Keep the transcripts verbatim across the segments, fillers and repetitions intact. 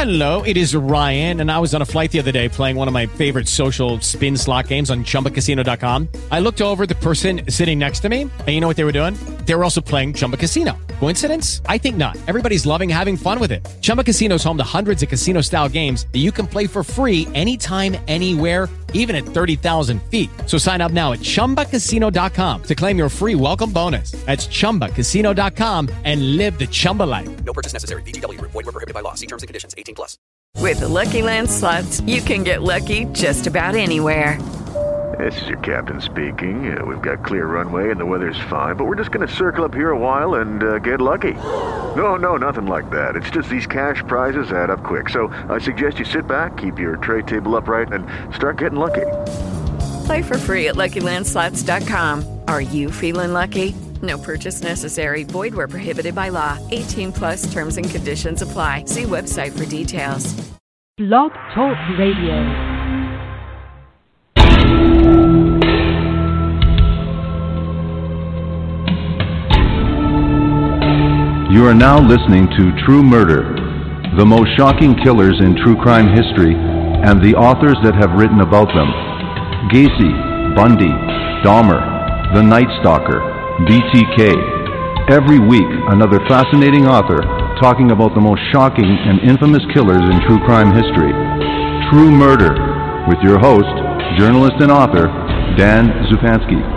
Hello, it is Ryan, and I was on a flight the other day playing one of my favorite social spin slot games on Chumba Casino dot com. I looked over at the person sitting next to me, and you know what they were doing? They were also playing Chumba Casino. Coincidence? I think not. Everybody's loving having fun with it. Chumba Casino is home to hundreds of casino-style games that you can play for free anytime, anywhere, even at thirty thousand feet. So sign up now at Chumba Casino dot com to claim your free welcome bonus. That's Chumba Casino dot com and live the Chumba life. No purchase necessary. V G W. Void where prohibited by law. See terms and conditions. eighteen plus. With the Lucky Land Slots, you can get lucky just about anywhere. This is your captain speaking. Uh, we've got clear runway and the weather's fine, but we're just going to circle up here a while and uh, get lucky. No, no, nothing like that. It's just these cash prizes add up quick. So I suggest you sit back, keep your tray table upright, and start getting lucky. Play for free at Lucky Land Slots dot com. Are you feeling lucky? No purchase necessary. Void where prohibited by law. eighteen plus terms and conditions apply. See website for details. Blog Talk Radio. You are now listening to True Murder, the most shocking killers in true crime history, and the authors that have written about them. Gacy, Bundy, Dahmer, The Night Stalker, B T K. Every week, another fascinating author talking about the most shocking and infamous killers in true crime history. True Murder, with your host, journalist and author, Dan Zupansky.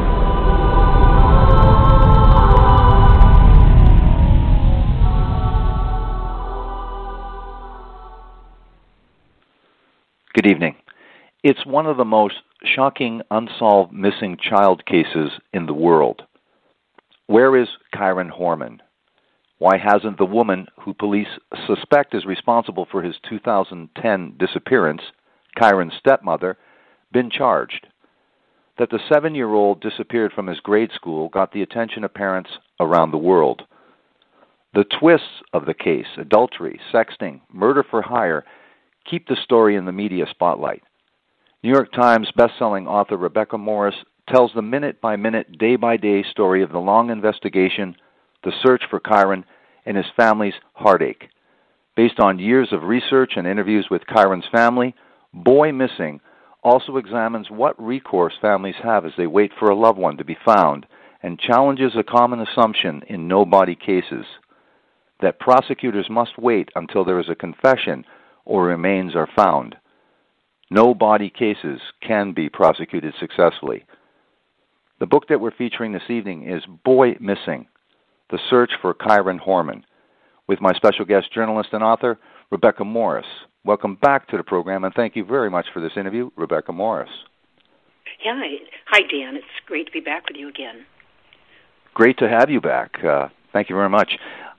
Good evening. It's one of the most shocking unsolved missing child cases in the world. Where is Kyron Horman? Why hasn't the woman who police suspect is responsible for his two thousand ten disappearance, Kyron's stepmother, been charged? That the seven-year-old disappeared from his grade school got the attention of parents around the world. The twists of the case, adultery, sexting, murder for hire, keep the story in the media spotlight. New York Times bestselling author Rebecca Morris tells the minute-by-minute, day-by-day story of the long investigation, the search for Kyron, and his family's heartache. Based on years of research and interviews with Kyron's family, Boy Missing also examines what recourse families have as they wait for a loved one to be found and challenges a common assumption in no-body cases, that prosecutors must wait until there is a confession or remains are found. No body cases can be prosecuted successfully. The book that we're featuring this evening is Boy Missing, The Search for Kyron Horman, with my special guest journalist and author, Rebecca Morris. Welcome back to the program, and thank you very much for this interview, Rebecca Morris. Yeah, hi, Dan. It's great to be back with you again. Great to have you back. Uh, thank you very much.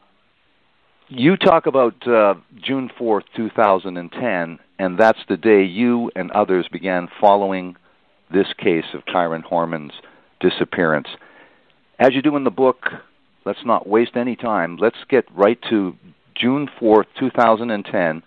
You talk about uh, June fourth, two thousand ten, and that's the day you and others began following this case of Kyron Horman's disappearance. As you do in the book, let's not waste any time. Let's get right to June fourth, two thousand ten.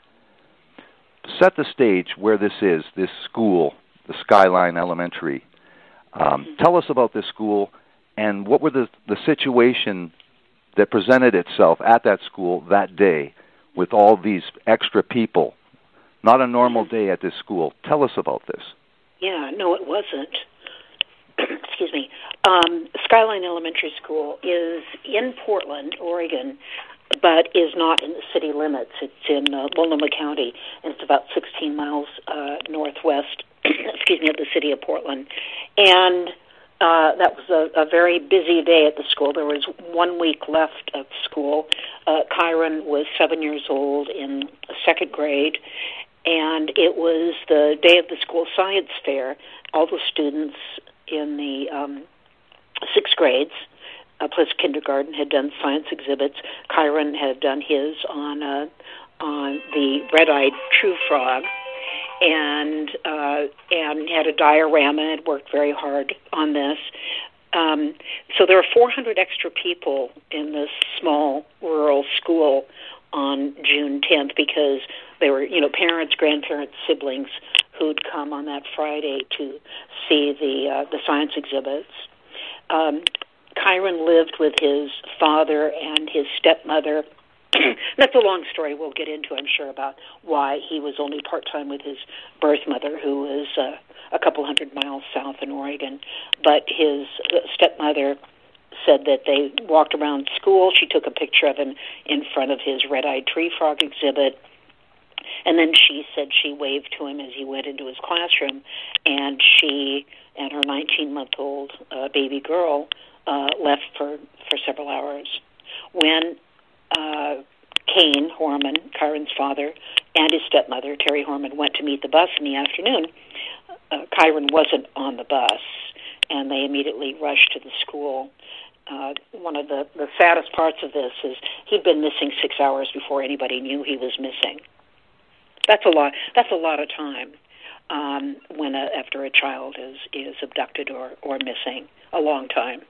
Set the stage where this is, this school, the Skyline Elementary. Um, tell us about this school and what were the, the situation that presented itself at that school that day with all these extra people. Not a normal day at this school. Tell us about this. Yeah, no, it wasn't. Excuse me. Um, Skyline Elementary School is in Portland, Oregon, but is not in the city limits. It's in uh, Multnomah County, and it's about sixteen miles uh, northwest, excuse me, of the city of Portland. And Uh, that was a, a very busy day at the school. There was one week left of school. Uh, Kyron was seven years old in second grade, and it was the day of the school science fair. All the students in the um, sixth grades, uh, plus kindergarten, had done science exhibits. Kyron had done his on uh, on the red-eyed true frog, and uh, and had a diorama and worked very hard on this. Um, so there were four hundred extra people in this small rural school on June tenth because they were, you know, parents, grandparents, siblings who'd come on that Friday to see the uh, the science exhibits. Um, Kyron lived with his father and his stepmother that's a long story we'll get into, I'm sure, about why he was only part-time with his birth mother, who was uh, a couple hundred miles south in Oregon. But his stepmother said that they walked around school. She took a picture of him in front of his red-eyed tree frog exhibit. And then she said she waved to him as he went into his classroom, and she and her nineteen-month-old uh, baby girl uh, left for, for several hours. When uh, Kane Horman, Kyron's father, and his stepmother, Terry Horman, went to meet the bus in the afternoon, uh, Kyron wasn't on the bus, and they immediately rushed to the school. Uh, one of the, the saddest parts of this is he'd been missing six hours before anybody knew he was missing. That's a lot. That's a lot of time um, when a, after a child is, is abducted or, or missing. A long time.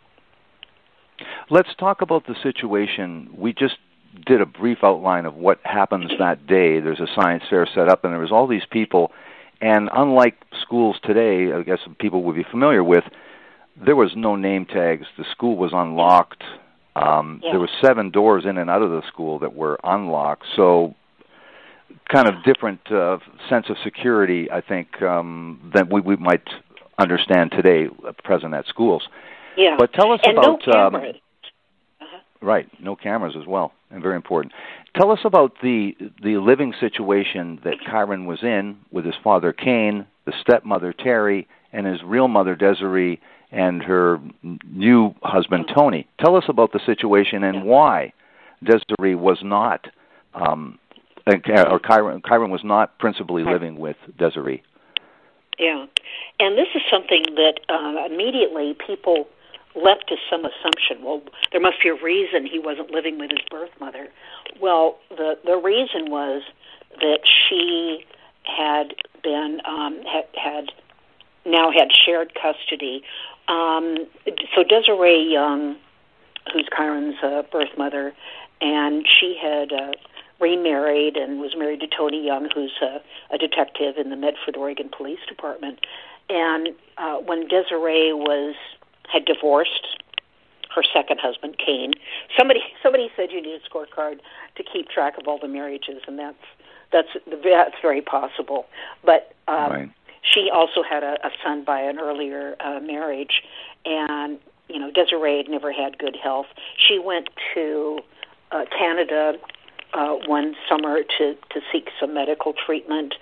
Let's talk about the situation. We just did a brief outline of what happens that day. There's a science fair set up, and there was all these people. And unlike schools today, I guess people would be familiar with, there was no name tags. The school was unlocked. Um, yeah. There were seven doors in and out of the school that were unlocked. So kind of different uh, sense of security, I think, um, than we, we might understand today, present at schools. Yeah. But tell us and about... no cameras. Um, uh-huh. Right, no cameras as well, and very important. Tell us about the the living situation that Kyron was in with his father, Kane, the stepmother, Terry, and his real mother, Desiree, and her new husband, Tony. Tell us about the situation and yeah. why Desiree was not... Um, or Kyron, Kyron was not principally living with Desiree. Yeah, and this is something that uh, immediately people leapt to some assumption. Well, there must be a reason he wasn't living with his birth mother. Well, the the reason was that she had been um, had, had now had shared custody. Um, so Desiree Young, who's Kyron's uh, birth mother, and she had uh, remarried and was married to Tony Young, who's a, a detective in the Medford, Oregon Police Department. And uh, when Desiree was had divorced her second husband, Kane, somebody somebody said you need a scorecard to keep track of all the marriages, and that's that's that's very possible. But um, right. she also had a, a son by an earlier uh, marriage, and you know Desiree had never had good health. She went to uh, Canada uh, one summer to to seek some medical treatment,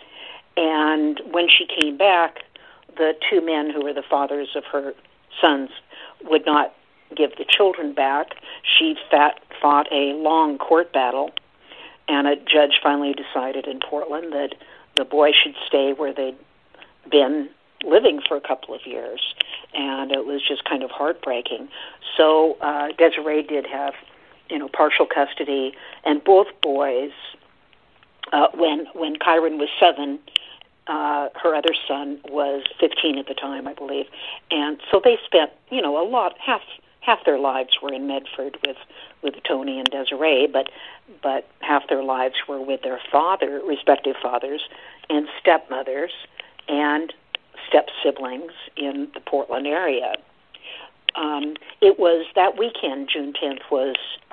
and when she came back, the two men who were the fathers of her sons would not give the children back. She fat, fought a long court battle, and a judge finally decided in Portland that the boys should stay where they'd been living for a couple of years, and it was just kind of heartbreaking. So uh, Desiree did have, you know, partial custody, and both boys, uh, when when Kyron was seven, Uh, her other son was fifteen at the time, I believe, and so they spent, you know, a lot half half their lives were in Medford with, with Tony and Desiree, but but half their lives were with their father, respective fathers, and stepmothers and step siblings in the Portland area. Um, it was that weekend, June tenth was,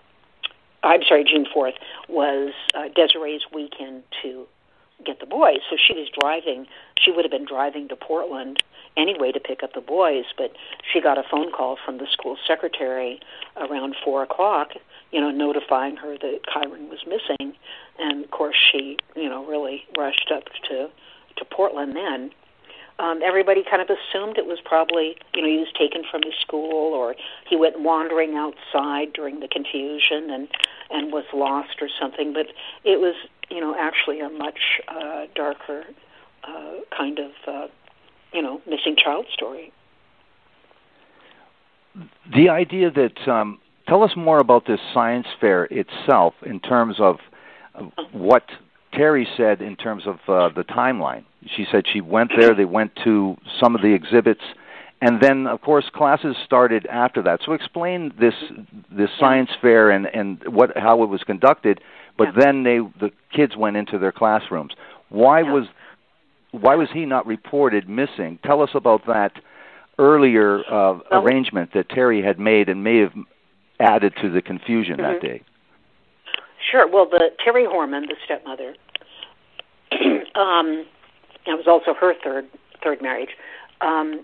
I'm sorry, June fourth was uh, Desiree's weekend to get the boys. So she was driving, she would have been driving to Portland anyway to pick up the boys, but she got a phone call from the school secretary around four o'clock, you know, notifying her that Kyron was missing. And of course she, you know, really rushed up to, to Portland then. Um, everybody kind of assumed it was probably, you know, he was taken from his school or he went wandering outside during the confusion and, and was lost or something. But it was, you know, actually a much uh, darker uh, kind of, uh, you know, missing child story. The idea that, um, tell us more about this science fair itself in terms of uh, what Terry said in terms of uh, the timeline. She said she went there, they went to some of the exhibits, and then, of course, classes started after that. So explain this this yeah. science fair and, and what how it was conducted, but yeah. then they the kids went into their classrooms. Why yeah. was why was he not reported missing? Tell us about that earlier uh, well, arrangement that Terry had made and may have added to the confusion mm-hmm. that day. Sure. Well, the Terry Horman, the stepmother, um, it was also her third third marriage. Um,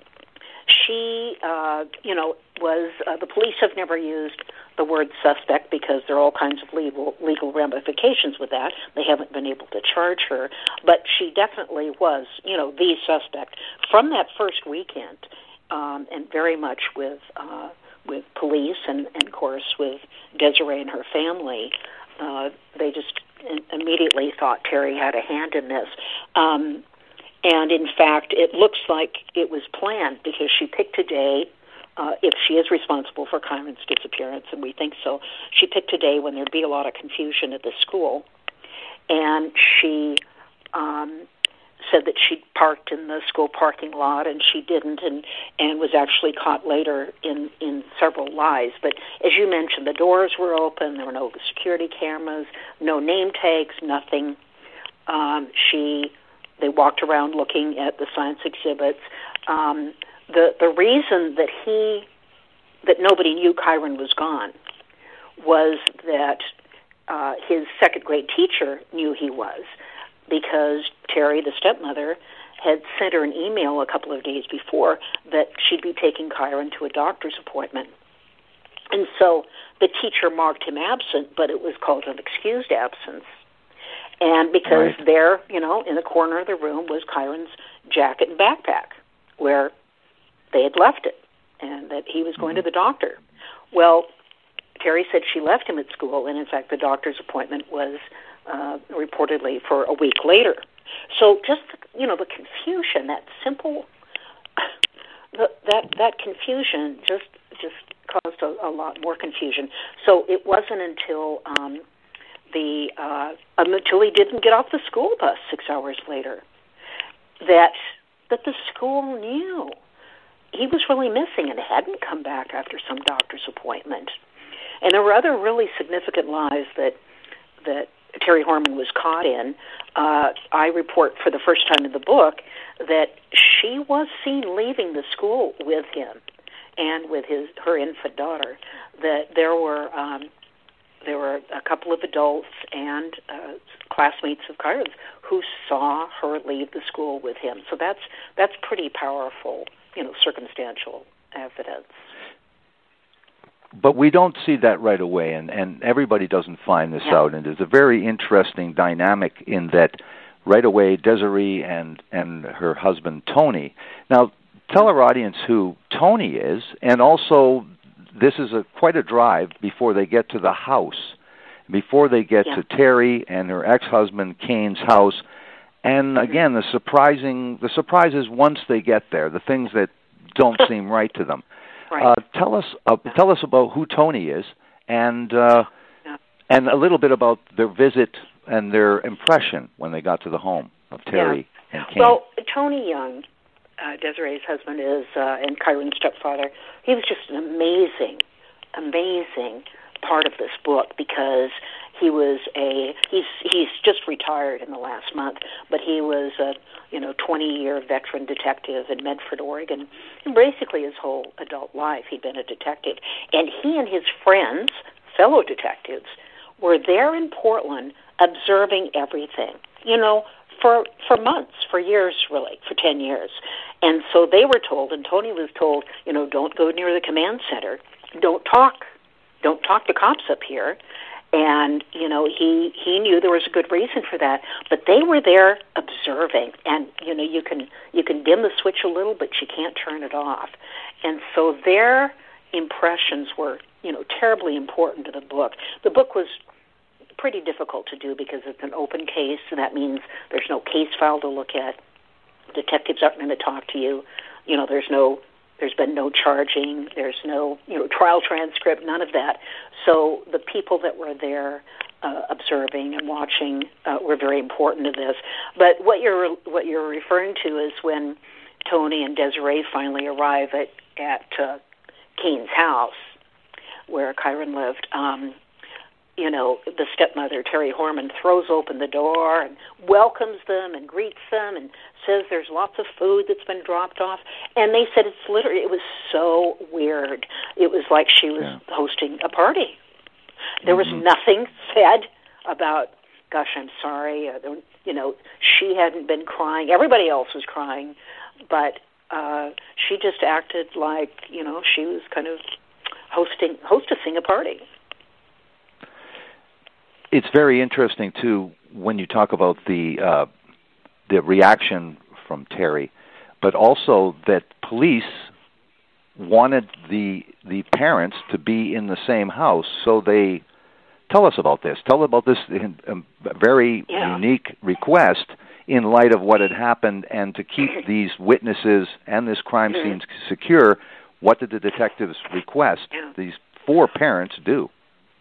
she, uh, you know, was uh, the police have never used the word suspect because there are all kinds of legal legal ramifications with that. They haven't been able to charge her, but she definitely was, you know, the suspect from that first weekend, um, and very much with uh, with police and, and, of course, with Desiree and her family. Uh, they just immediately thought Terry had a hand in this. Um, and, in fact, it looks like it was planned because she picked a day, uh, if she is responsible for Kyron's disappearance, and we think so, she picked a day when there'd be a lot of confusion at the school. And she um, said that she'd parked in the school parking lot, and she didn't, and, and was actually caught later in, in several lies. But as you mentioned, the doors were open, there were no security cameras, no name tags, nothing. Um, she, they walked around looking at the science exhibits. Um, the the reason that he, that nobody knew Kyron was gone was that uh, his second grade teacher knew he was, because Terry, the stepmother, had sent her an email a couple of days before that she'd be taking Kyron to a doctor's appointment. And so the teacher marked him absent, but it was called an excused absence. And because Right. there, you know, in the corner of the room was Kyron's jacket and backpack, where they had left it, and that he was going mm-hmm. to the doctor. Well, Terry said she left him at school, and in fact the doctor's appointment was uh, reportedly for a week later. So just, you know, the confusion, that simple, the, that that confusion just just caused a, a lot more confusion. So it wasn't until um, the uh, until he didn't get off the school bus six hours later that that the school knew he was really missing and hadn't come back after some doctor's appointment. And there were other really significant lies that that Terry Horman was caught in. Uh, I report for the first time in the book that she was seen leaving the school with him and with his her infant daughter. That there were um, there were a couple of adults and uh, classmates of Kyron's who saw her leave the school with him. So that's that's pretty powerful, you know, circumstantial evidence. But we don't see that right away, and, and everybody doesn't find this yeah. out. And there's a very interesting dynamic in that right away Desiree and, and her husband Tony. Now, tell our audience who Tony is, and also this is a quite a drive before they get to the house, before they get yeah. to Terry and her ex-husband Kane's house. And again, the surprising the surprises once they get there, the things that don't seem right to them. Right. Uh, tell us, uh, tell us about who Tony is, and uh, yeah. and a little bit about their visit and their impression when they got to the home of Terry yeah. and Kane. Well, Tony Young, uh, Desiree's husband, is uh, and Kyron's stepfather. He was just an amazing, amazing part of this book because he was a he's he's just retired in the last month, but he was a you know twenty-year veteran detective in Medford, Oregon, and basically his whole adult life he'd been a detective. And he and his friends, fellow detectives, were there in Portland observing everything. You know, for for months, for years, really, for ten years. And so they were told, and Tony was told, you know, don't go near the command center, don't talk, don't talk to cops up here. And, you know, he, he knew there was a good reason for that. But they were there observing. And, you know, you can you can dim the switch a little, but you can't turn it off. And so their impressions were, you know, terribly important to the book. The book was pretty difficult to do because it's an open case, and that means there's no case file to look at. Detectives aren't going to talk to you. You know, there's no... There's been no charging. There's no, you know, trial transcript, none of that. So the people that were there uh, observing and watching uh, were very important to this. But what you're what you're referring to is when Tony and Desiree finally arrive at at uh, Kane's house, where Kyron lived. Um, you know, the stepmother, Terry Horman, throws open the door and welcomes them and greets them and says there's lots of food that's been dropped off. And they said it's literally, it was so weird. It was like she was yeah. hosting a party. There was Mm-hmm. nothing said about, gosh, I'm sorry. Uh, there, you know, she hadn't been crying. Everybody else was crying, but uh, she just acted like, you know, she was kind of hosting, hostessing a party. It's very interesting, too, when you talk about the uh, the reaction from Terry, but also that police wanted the the parents to be in the same house, so they tell us about this. Tell about this um, very Yeah. unique request in light of what had happened, and to keep these witnesses and this crime Mm-hmm. scene secure. What did the detectives request? Yeah. These four parents do.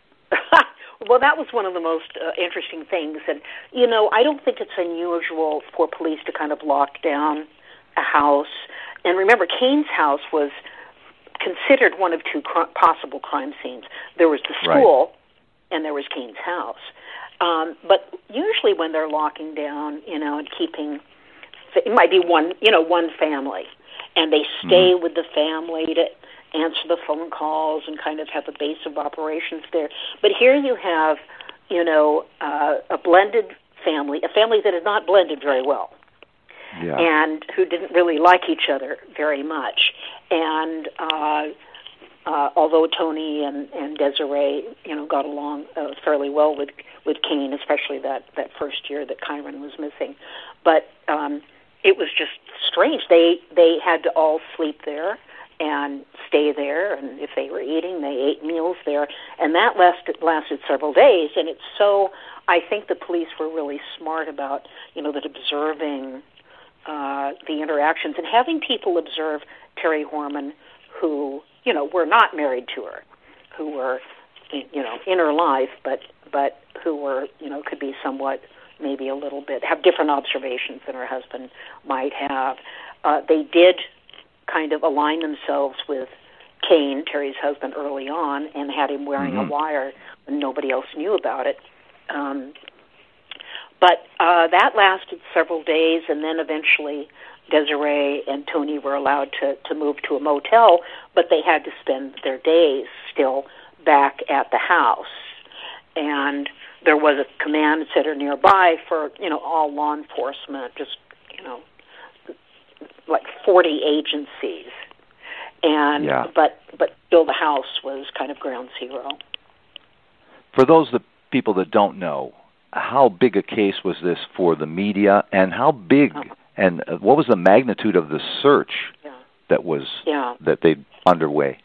Well, that was one of the most uh, interesting things. And, you know, I don't think it's unusual for police to kind of lock down a house. And remember, Kane's house was considered one of two cr- possible crime scenes. There was the school, right, and there was Kane's house. Um, but usually when they're locking down, you know, and keeping, it might be one, you know, one family, and they stay mm-hmm. with the family to answer the phone calls and kind of have a base of operations there. But here you have, you know, uh, a blended family, a family that is not blended very well, yeah. and who didn't really like each other very much. And uh, uh, although Tony and, and Desiree, you know, got along uh, fairly well with with Kane, especially that, that first year that Kyron was missing, but um, it was just strange. They they had to all sleep there and stay there, and if they were eating, they ate meals there, and that lasted lasted several days. And it's so, I think the police were really smart about, you know, that observing uh, the interactions and having people observe Terry Horman, who, you know, were not married to her, who were, you know, in her life, but but who were, you know, could be somewhat, maybe a little bit, have different observations than her husband might have. Uh, they did kind of align themselves with Kane, Terry's husband, early on, and had him wearing mm-hmm. a wire when nobody else knew about it. Um, but uh, that lasted several days, and then eventually Desiree and Tony were allowed to, to move to a motel, but they had to spend their days still back at the house. And there was a command center nearby for, you know, all law enforcement, just, you know, like forty agencies, and yeah. but but still the house was kind of ground zero. For those the people that don't know, how big a case was this for the media, and how big oh. and what was the magnitude of the search yeah. that was yeah. that they underway?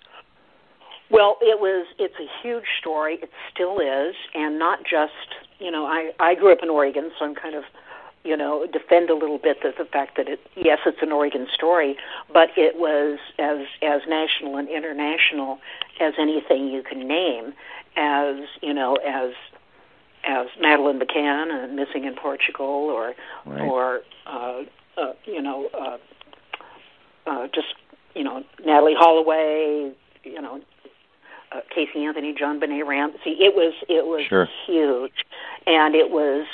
Well, it was. It's a huge story. It still is, and not just, you know. I I grew up in Oregon, so I'm kind of, you know, defend a little bit the, the fact that it, yes, it's an Oregon story, but it was as as national and international as anything you can name, as, you know, as as Madeleine McCann and Missing in Portugal, or right. or uh, uh, you know, uh, uh, just, you know, Natalie Holloway, you know, uh, Casey Anthony, John Benet Ramsey. It was it was sure. huge, and it was.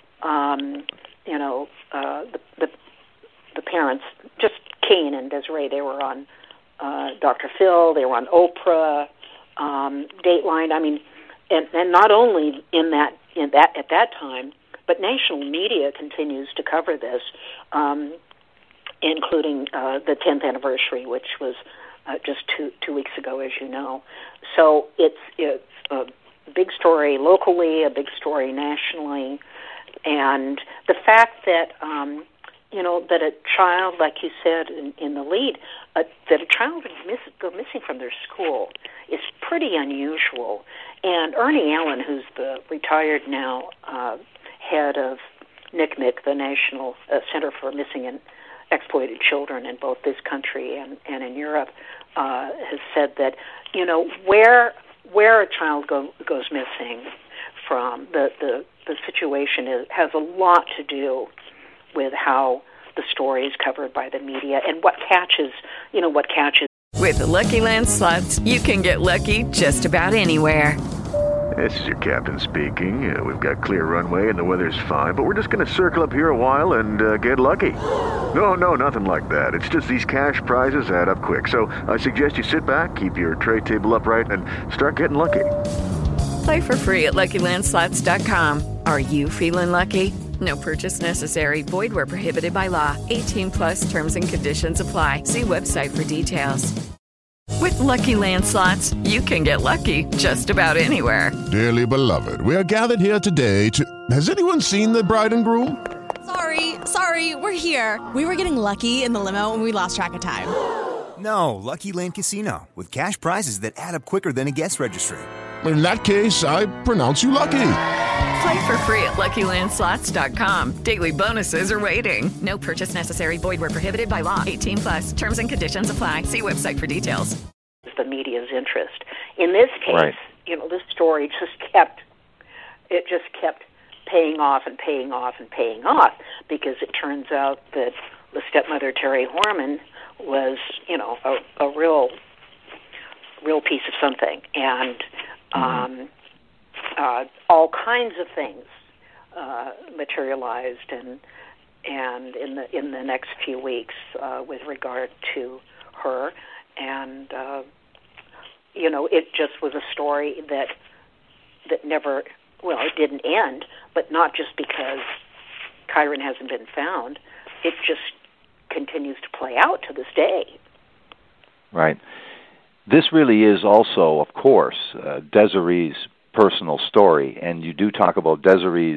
Um, You know, uh, the, the the parents, just Kane and Desiree, they were on uh, Doctor Phil, they were on Oprah, um, Dateline. I mean, and, and not only in that in that at that time, but national media continues to cover this, um, including uh, the tenth anniversary, which was uh, just two two weeks ago, as you know. So it's it's a big story locally, a big story nationally. And the fact that, um, you know, that a child, like you said in, in the lead, uh, that a child would miss, go missing from their school is pretty unusual. And Ernie Allen, who's the retired now uh, head of N C M E C, the National uh, Center for Missing and Exploited Children in both this country and, and in Europe, uh, has said that, you know, where where a child go, goes missing from, the, the the situation is, has a lot to do with how the story is covered by the media and what catches, you know, what catches. With the Lucky Land Slots, you can get lucky just about anywhere. This is your captain speaking. Uh, we've got clear runway and the weather's fine, but we're just going to circle up here a while and uh, get lucky. No, no, nothing like that. It's just these cash prizes add up quick. So I suggest you sit back, keep your tray table upright, and start getting lucky. Play for free at Lucky Land Slots dot com. Are you feeling lucky? No purchase necessary. Void where prohibited by law. eighteen plus terms and conditions apply. See website for details. With Lucky Land Slots, you can get lucky just about anywhere. Dearly beloved, we are gathered here today to... Has anyone seen the bride and groom? Sorry, sorry, we're here. We were getting lucky in the limo and we lost track of time. No, Lucky Land Casino, with cash prizes that add up quicker than a guest registry. In that case, I pronounce you lucky. Play for free at Lucky Land Slots dot com. Daily bonuses are waiting. No purchase necessary. Void where prohibited by law. eighteen plus. Terms and conditions apply. See website for details. The media's interest. In this case, right. you know, this story just kept, it just kept paying off and paying off and paying off, because it turns out that the stepmother, Terry Horman, was, you know, a, a real, real piece of something. And um, uh, all kinds of things uh, materialized and and in the in the next few weeks uh, with regard to her. And uh, you know, it just was a story that that never, well, it didn't end, but not just because Kyron hasn't been found. It just continues to play out to this day. Right. This really is also, of course, uh, Desiree's personal story, and you do talk about Desiree's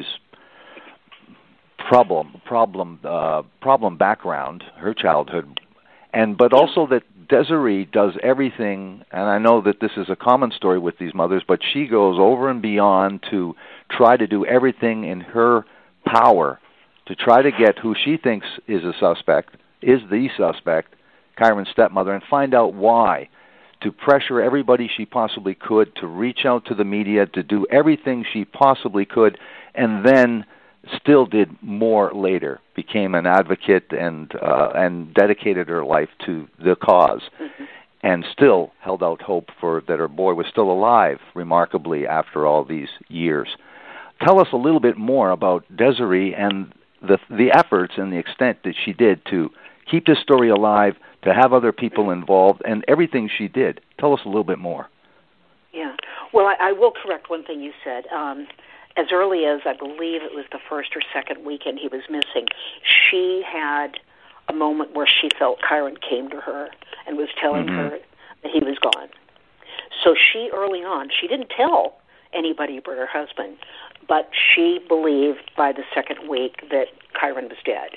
problem, problem, uh, problem background, her childhood, and but also that Desiree does everything, and I know that this is a common story with these mothers, but she goes over and beyond to try to do everything in her power to try to get who she thinks is a suspect, is the suspect, Kyron's stepmother, and find out why, to pressure everybody she possibly could, to reach out to the media, to do everything she possibly could, and then still did more later, became an advocate and uh, and dedicated her life to the cause, mm-hmm. and still held out hope for that her boy was still alive, remarkably, after all these years. Tell us a little bit more about Desiree and the the efforts and the extent that she did to keep this story alive, to have other people involved, and everything she did. Tell us a little bit more. Yeah. Well, I, I will correct one thing you said. Um, as early as, I believe it was the first or second weekend he was missing, she had a moment where she felt Kyron came to her and was telling mm-hmm. her that he was gone. So she, early on, she didn't tell anybody but her husband, but she believed by the second week that Kyron was dead.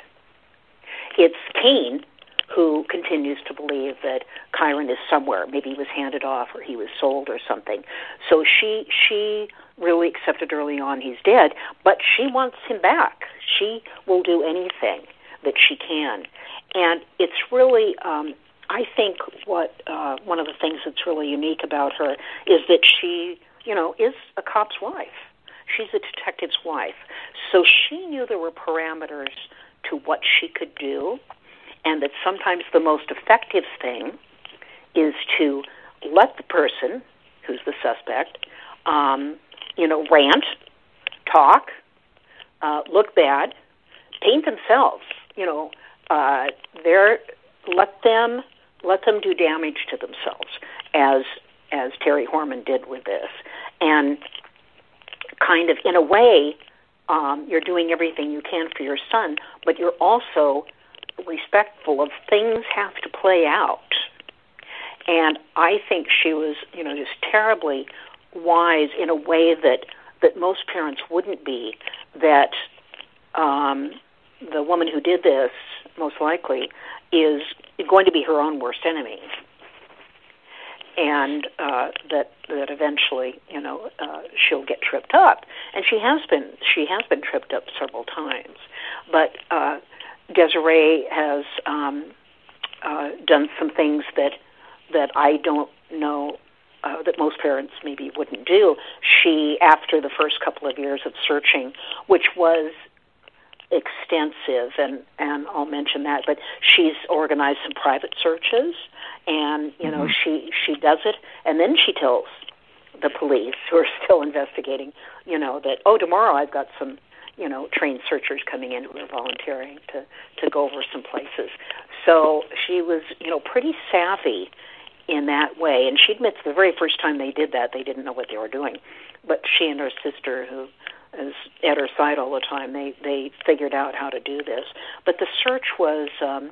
It's Kane who continues to believe that Kyron is somewhere. Maybe he was handed off or he was sold or something. So she she really accepted early on he's dead, but she wants him back. She will do anything that she can. And it's really, um, I think, what uh, one of the things that's really unique about her is that she, you know, is a cop's wife. She's a detective's wife. So she knew there were parameters to what she could do, and that sometimes the most effective thing is to let the person, who's the suspect, um, you know, rant, talk, uh, look bad, paint themselves. You know, uh, they're let them let them do damage to themselves, as as Terry Horman did with this, and kind of in a way, um, you're doing everything you can for your son, but you're also respectful of things have to play out. And I think she was, you know, just terribly wise in a way that, that most parents wouldn't be, that um, the woman who did this, most likely, is going to be her own worst enemy. And uh, that that eventually, you know, uh, she'll get tripped up, and she has been. She has been tripped up several times. But uh, Desiree has um, uh, done some things that that I don't know uh, that most parents maybe wouldn't do. She, after the first couple of years of searching, which was extensive, and, and I'll mention that, but she's organized some private searches, and, you know, mm-hmm. she, she does it, and then she tells the police, who are still investigating, you know, that, oh, tomorrow I've got some, you know, trained searchers coming in who are volunteering to, to go over some places. So she was, you know, pretty savvy in that way. And she admits the very first time they did that, they didn't know what they were doing. But she and her sister, who is at her side all the time, they, they figured out how to do this. But the search was um,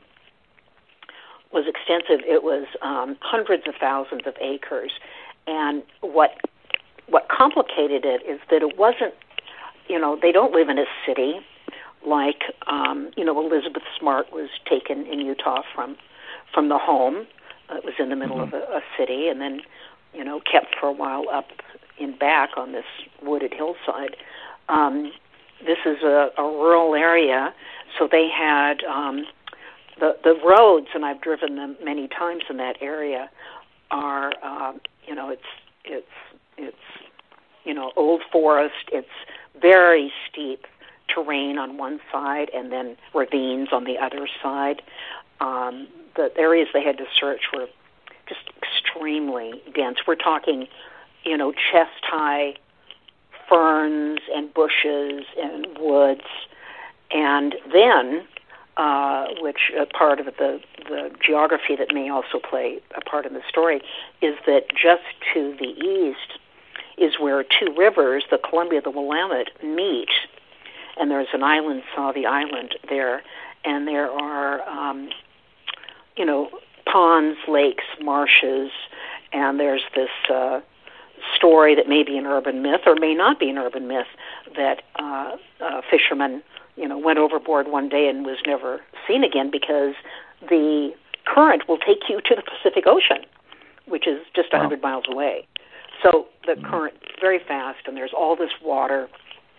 was extensive. It was um, hundreds of thousands of acres. And what what complicated it is that it wasn't, you know, they don't live in a city like, um, you know, Elizabeth Smart was taken in Utah from from the home. It was in the middle mm-hmm. of a, a city, and then, you know, kept for a while up in back on this wooded hillside. Um, this is a, a rural area, so they had um, the the roads, and I've driven them many times in that area. Are uh, you know, it's it's it's you know, old forest. It's very steep terrain on one side, and then ravines on the other side. Um, the areas they had to search were just extremely dense. We're talking, you know, chest-high ferns and bushes and woods. And then, uh, which uh, part of the, the geography that may also play a part in the story, is that just to the east is where two rivers, the Columbia and the Willamette, meet. And there's an island, Sauvie Island, there. And there are... Um, you know, ponds, lakes, marshes, and there's this uh, story that may be an urban myth or may not be an urban myth that uh, a fisherman, you know, went overboard one day and was never seen again because the current will take you to the Pacific Ocean, which is just one hundred wow. miles away. So the mm-hmm. current very fast, and there's all this water.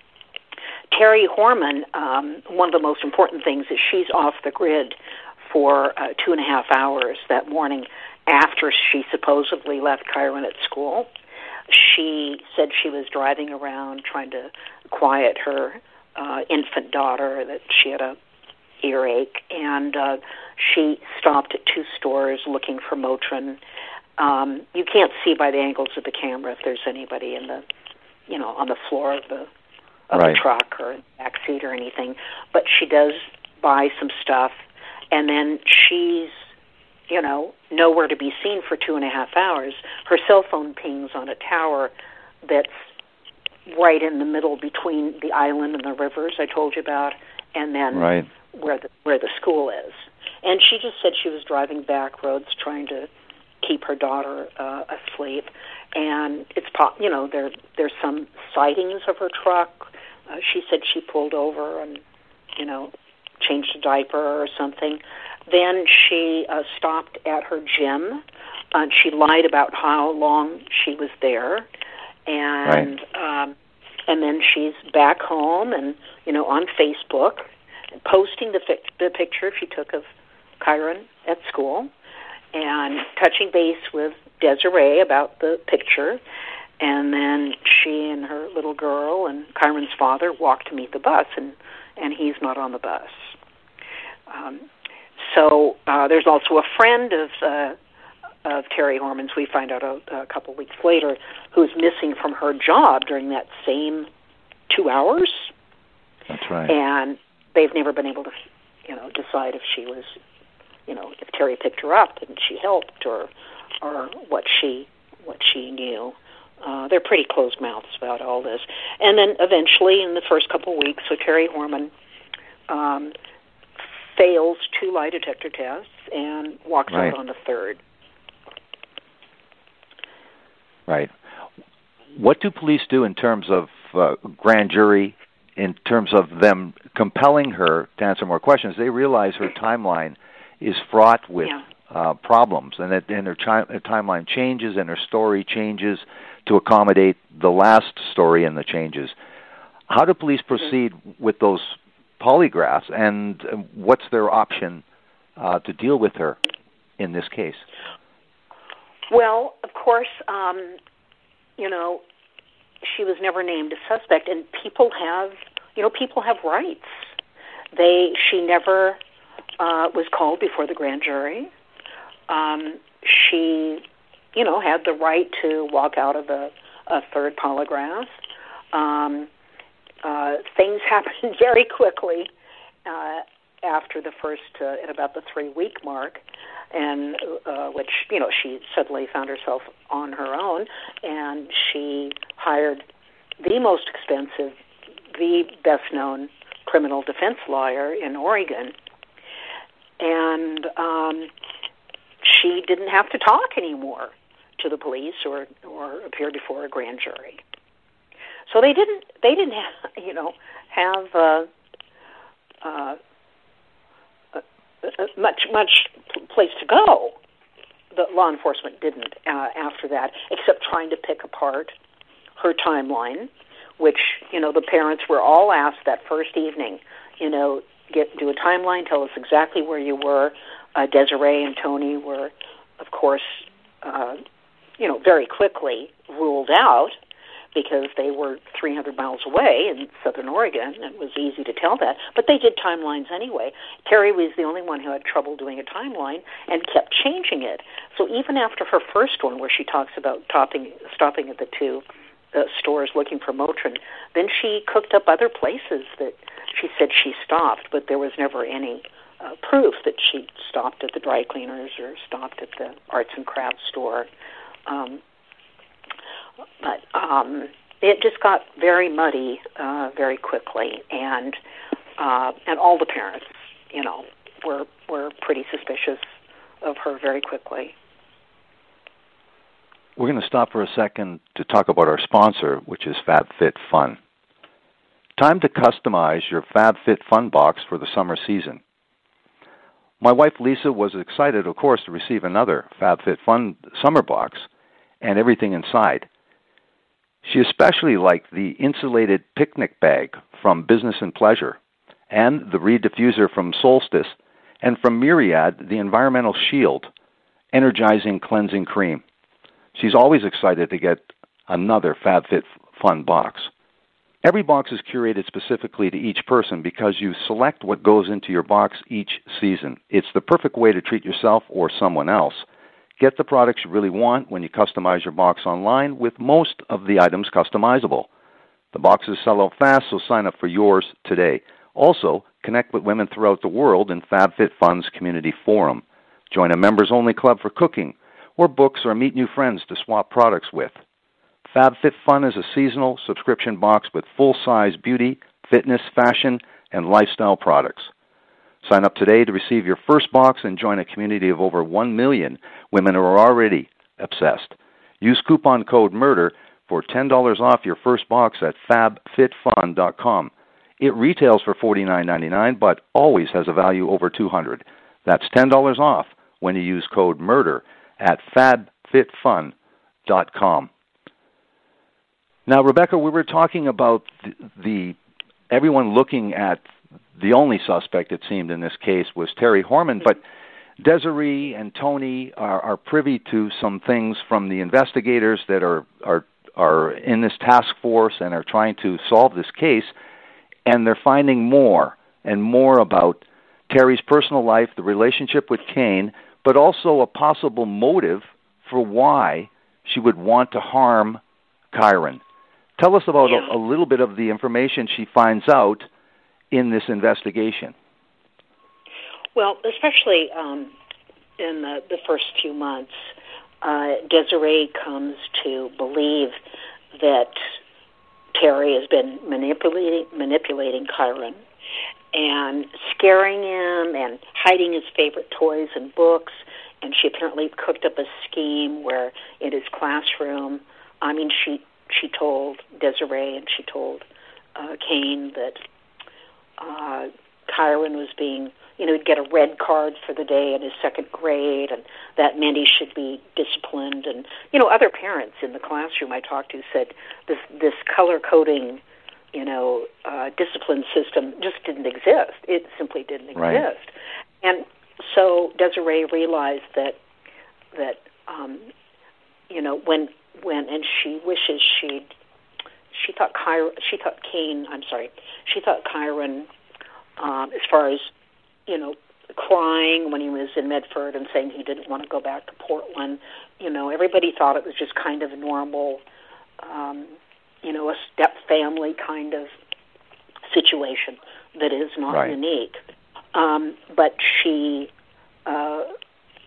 Terry Horman, um, one of the most important things is she's off the grid for uh, two and a half hours that morning after she supposedly left Kyron at school. She said she was driving around trying to quiet her uh, infant daughter, that she had a earache, and uh, she stopped at two stores looking for Motrin. Um, you can't see by the angles of the camera if there's anybody in the, you know, on the floor of the of right. the truck or in the back seat or anything, but she does buy some stuff. And then she's, you know, nowhere to be seen for two and a half hours. Her cell phone pings on a tower that's right in the middle between the island and the rivers I told you about, and then right. where the where the school is. And she just said she was driving back roads trying to keep her daughter uh, asleep. And it's, you know, there there's some sightings of her truck. Uh, she said she pulled over and, you know, changed a diaper or something. Then she uh, stopped at her gym. Uh, she lied about how long she was there, and right. um, and then she's back home and, you know, on Facebook, posting the, fi- the picture she took of Kyron at school, and touching base with Desiree about the picture. And then she and her little girl and Kyron's father walked to meet the bus, and, and he's not on the bus. Um, so uh, there's also a friend of uh, of Terry Horman's, we find out a, a couple weeks later, who's missing from her job during that same two hours. That's right. And they've never been able to, you know, decide if she was, you know, if Terry picked her up and she helped, or or what she what she knew. Uh, they're pretty closed-mouthed about all this. And then eventually, in the first couple of weeks, so Terry Horman um, fails two lie detector tests and walks right. out on the third. Right. What do police do in terms of uh, grand jury, in terms of them compelling her to answer more questions? They realize her timeline is fraught with yeah. uh, problems, and that and her, chi- her timeline changes and her story changes to accommodate the last story and the changes. How do police proceed mm-hmm. with those polygraphs, and uh, what's their option uh, to deal with her in this case? Well, of course, um, you know, she was never named a suspect, and people have, you know, people have rights. They, she never uh, was called before the grand jury. Um, she, you know, had the right to walk out of a, a third polygraph. Um, uh, things happened very quickly uh, after the first, uh, at about the three-week mark. and uh, which, you know, she suddenly found herself on her own, and she hired the most expensive, the best-known criminal defense lawyer in Oregon, and um, she didn't have to talk anymore to the police or or appear before a grand jury. So they didn't they didn't have, you know have uh, uh, uh, much much place to go. The law enforcement didn't uh, after that, except trying to pick apart her timeline, which, you know, the parents were all asked that first evening, you know, get do a timeline, tell us exactly where you were. Uh, Desiree and Tony were, of course, uh, you know, very quickly ruled out because they were three hundred miles away in southern Oregon, and it was easy to tell that. But they did timelines anyway. Terry was the only one who had trouble doing a timeline and kept changing it. So even after her first one, where she talks about topping, stopping at the two uh, stores looking for Motrin, then she cooked up other places that she said she stopped, but there was never any uh, proof that she stopped at the dry cleaners or stopped at the arts and crafts store. Um, but um, it just got very muddy uh, very quickly, and uh, and all the parents, you know, were were pretty suspicious of her very quickly. We're going to stop for a second to talk about our sponsor, which is FabFitFun. Time to customize your FabFitFun box for the summer season. My wife Lisa was excited, of course, to receive another FabFitFun summer box and everything inside. She especially liked the insulated picnic bag from Business and Pleasure, and the Reed diffuser from Solstice, and from Myriad, the Environmental Shield, energizing cleansing cream. She's always excited to get another FabFitFun box. Every box is curated specifically to each person because you select what goes into your box each season. It's the perfect way to treat yourself or someone else. Get the products you really want when you customize your box online, with most of the items customizable. The boxes sell out fast, so sign up for yours today. Also, connect with women throughout the world in FabFitFun's community forum. Join a members-only club for cooking, or books, or meet new friends to swap products with. FabFitFun is a seasonal subscription box with full-size beauty, fitness, fashion, and lifestyle products. Sign up today to receive your first box and join a community of over one million women who are already obsessed. Use coupon code MURDER for ten dollars off your first box at fab fit fun dot com. It retails for forty-nine ninety-nine, but always has a value over two hundred dollars. That's ten dollars off when you use code MURDER at fab fit fun dot com. Now, Rebecca, we were talking about the, the everyone looking at the only suspect, it seemed, in this case was Terry Horman, but Desiree and Tony are, are privy to some things from the investigators that are, are are in this task force and are trying to solve this case, and they're finding more and more about Terry's personal life, the relationship with Kane, but also a possible motive for why she would want to harm Kyron. Tell us about yeah. a, a little bit of the information she finds out in this investigation. Well, especially um, in the, the first few months, uh, Desiree comes to believe that Terry has been manipulating manipulating Kyron and scaring him and hiding his favorite toys and books. And she apparently cooked up a scheme where in his classroom, I mean, she she told Desiree and she told uh, Kane that uh, Kyron was being, you know, he'd get a red card for the day in his second grade, and that meant he should be disciplined. And, you know, other parents in the classroom I talked to said this this color-coding, you know, uh, discipline system just didn't exist. It simply didn't exist. Right. And so Desiree realized that, that um, you know, when, when, and she wishes she'd, she thought Kyron, she thought Kane, I'm sorry, she thought Kyron, um, as far as, you know, crying when he was in Medford and saying he didn't want to go back to Portland, you know, everybody thought it was just kind of normal, um, you know, a step family kind of situation that is not right. unique. Um, but she uh,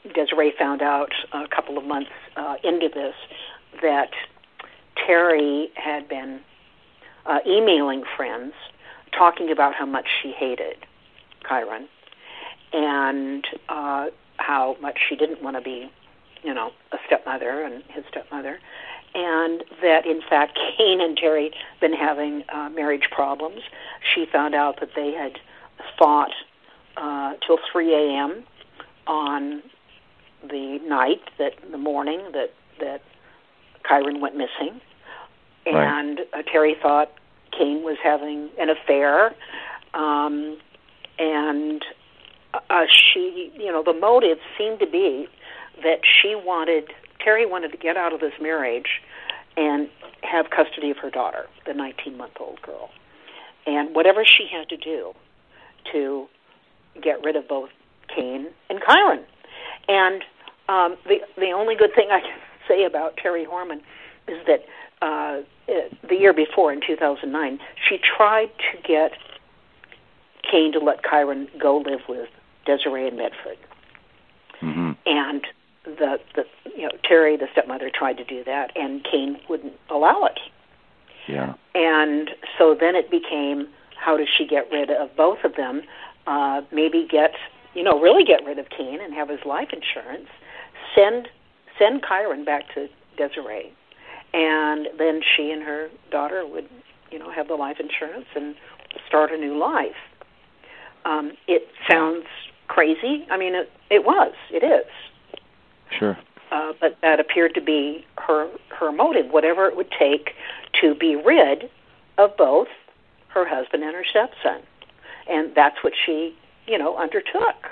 Desiree found out a couple of months uh, into this that Terry had been uh, emailing friends talking about how much she hated Kyron and uh, how much she didn't want to be, you know, a stepmother and his stepmother, and that, in fact, Kane and Terry had been having uh, marriage problems. She found out that they had fought uh, till three a.m. on the night, that the morning that, that Kyron went missing. Right. And uh, Terry thought Kane was having an affair, um, and uh, she, you know, the motive seemed to be that she wanted, Terry wanted to get out of this marriage and have custody of her daughter, the nineteen-month-old girl, and whatever she had to do to get rid of both Kane and Kyron. And um, the the only good thing I can say about Terry Horman is that uh, the year before, in two thousand nine, she tried to get Kane to let Kyron go live with Desiree in Medford. Mm-hmm. And the, the you know Terry, the stepmother, tried to do that, and Kane wouldn't allow it. Yeah. And so then it became, how does she get rid of both of them? Uh, maybe get, you know, really get rid of Kane and have his life insurance. Send send Kyron back to Desiree, and then she and her daughter would, you know, have the life insurance and start a new life. Um, it sounds crazy. I mean, it, it was. It is. Sure. Uh, but that appeared to be her her motive, whatever it would take to be rid of both her husband and her stepson. And that's what she, you know, undertook.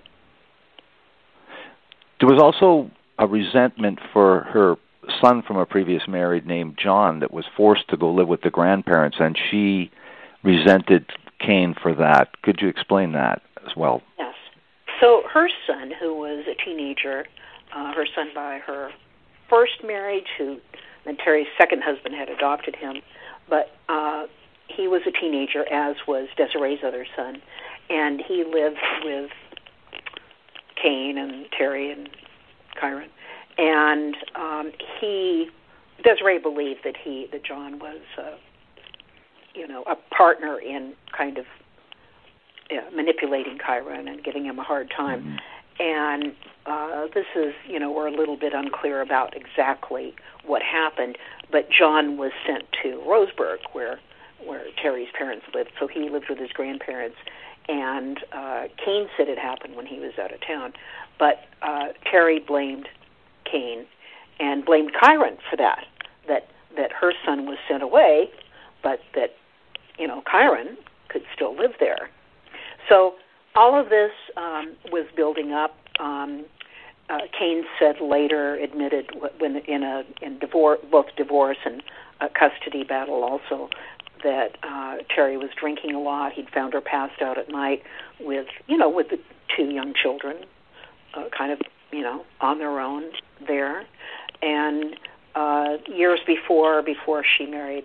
There was also a resentment for her son from a previous marriage named John that was forced to go live with the grandparents, and she resented Kane for that. Could you explain that as well? Yes. So her son, who was a teenager, uh, her son by her first marriage, who then Terry's second husband had adopted him, but uh, he was a teenager, as was Desiree's other son, and he lived with Kane and Terry and Kyron. And um, he, Desiree believed that he, that John was, uh, you know, a partner in kind of uh, manipulating Kyron and giving him a hard time. Mm-hmm. And uh, this is, you know, we're a little bit unclear about exactly what happened, but John was sent to Roseburg, where where Terry's parents lived, so he lived with his grandparents. And uh, Kane said it happened when he was out of town, but uh, Terry blamed Kane and blamed Kyron for that, that that her son was sent away, but that, you know, Kyron could still live there. So all of this um, was building up. Um, uh, Kane said later, admitted when in a in divorce, both divorce and a custody battle also, that uh, Terry was drinking a lot. He'd found her passed out at night with, you know, with the two young children, uh, kind of, you know, on their own there. And uh, years before, before she married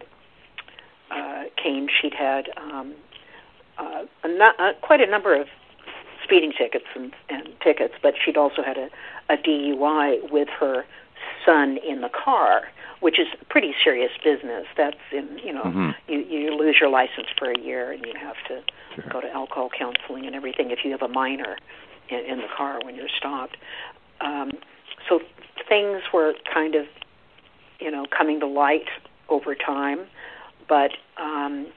uh, Kane, she'd had um, uh, a not, uh, quite a number of speeding tickets and, and tickets, but she'd also had a, a D U I with her son in the car, which is pretty serious business. That's in, you know, mm-hmm. you, you lose your license for a year and you have to sure. go to alcohol counseling and everything if you have a minor in, in the car when you're stopped. Um, so things were kind of, you know, coming to light over time, but um,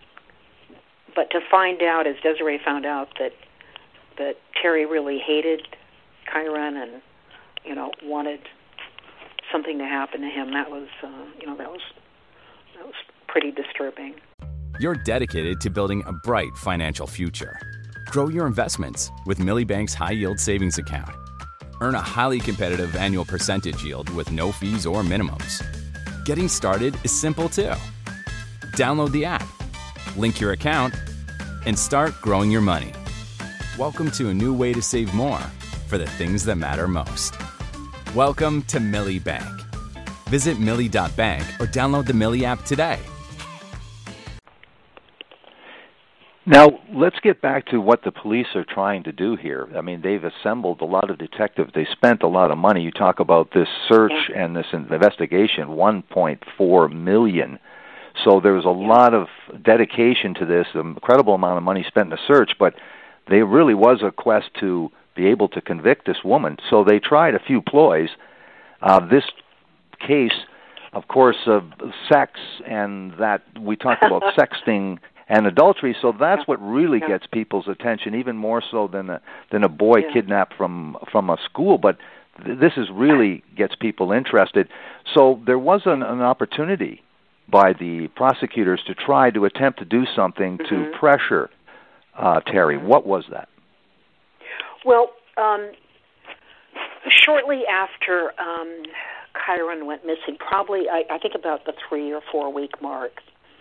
but to find out, as Desiree found out, that that Terry really hated Kyron and, you know, wanted something to happen to him, that was, uh, you know, that was that was pretty disturbing. You're dedicated to building a bright financial future. Grow your investments with Millie Bank's high-yield savings account. Earn a highly competitive annual percentage yield with no fees or minimums. Getting started is simple too. Download the app, link your account, and start growing your money. Welcome to a new way to save more for the things that matter most. Welcome to Millie Bank. Visit millie dot bank or download the Millie app today. Now, let's get back to what the police are trying to do here. I mean, they've assembled a lot of detectives. They spent a lot of money. You talk about this search yeah. and this investigation, one point four million dollars. So there was a lot of dedication to this, an incredible amount of money spent in the search, but there really was a quest to be able to convict this woman. So they tried a few ploys. Uh, this case, of course, uh, sex and that we talked about sexting and adultery, so that's what really gets people's attention, even more so than a, than a boy yeah. kidnapped from from a school. But th- this is really gets people interested. So there was an, an opportunity by the prosecutors to try to attempt to do something mm-hmm. to pressure uh, Terry. What was that? Well, um, shortly after um, Kyron went missing, probably I, I think about the three or four week mark,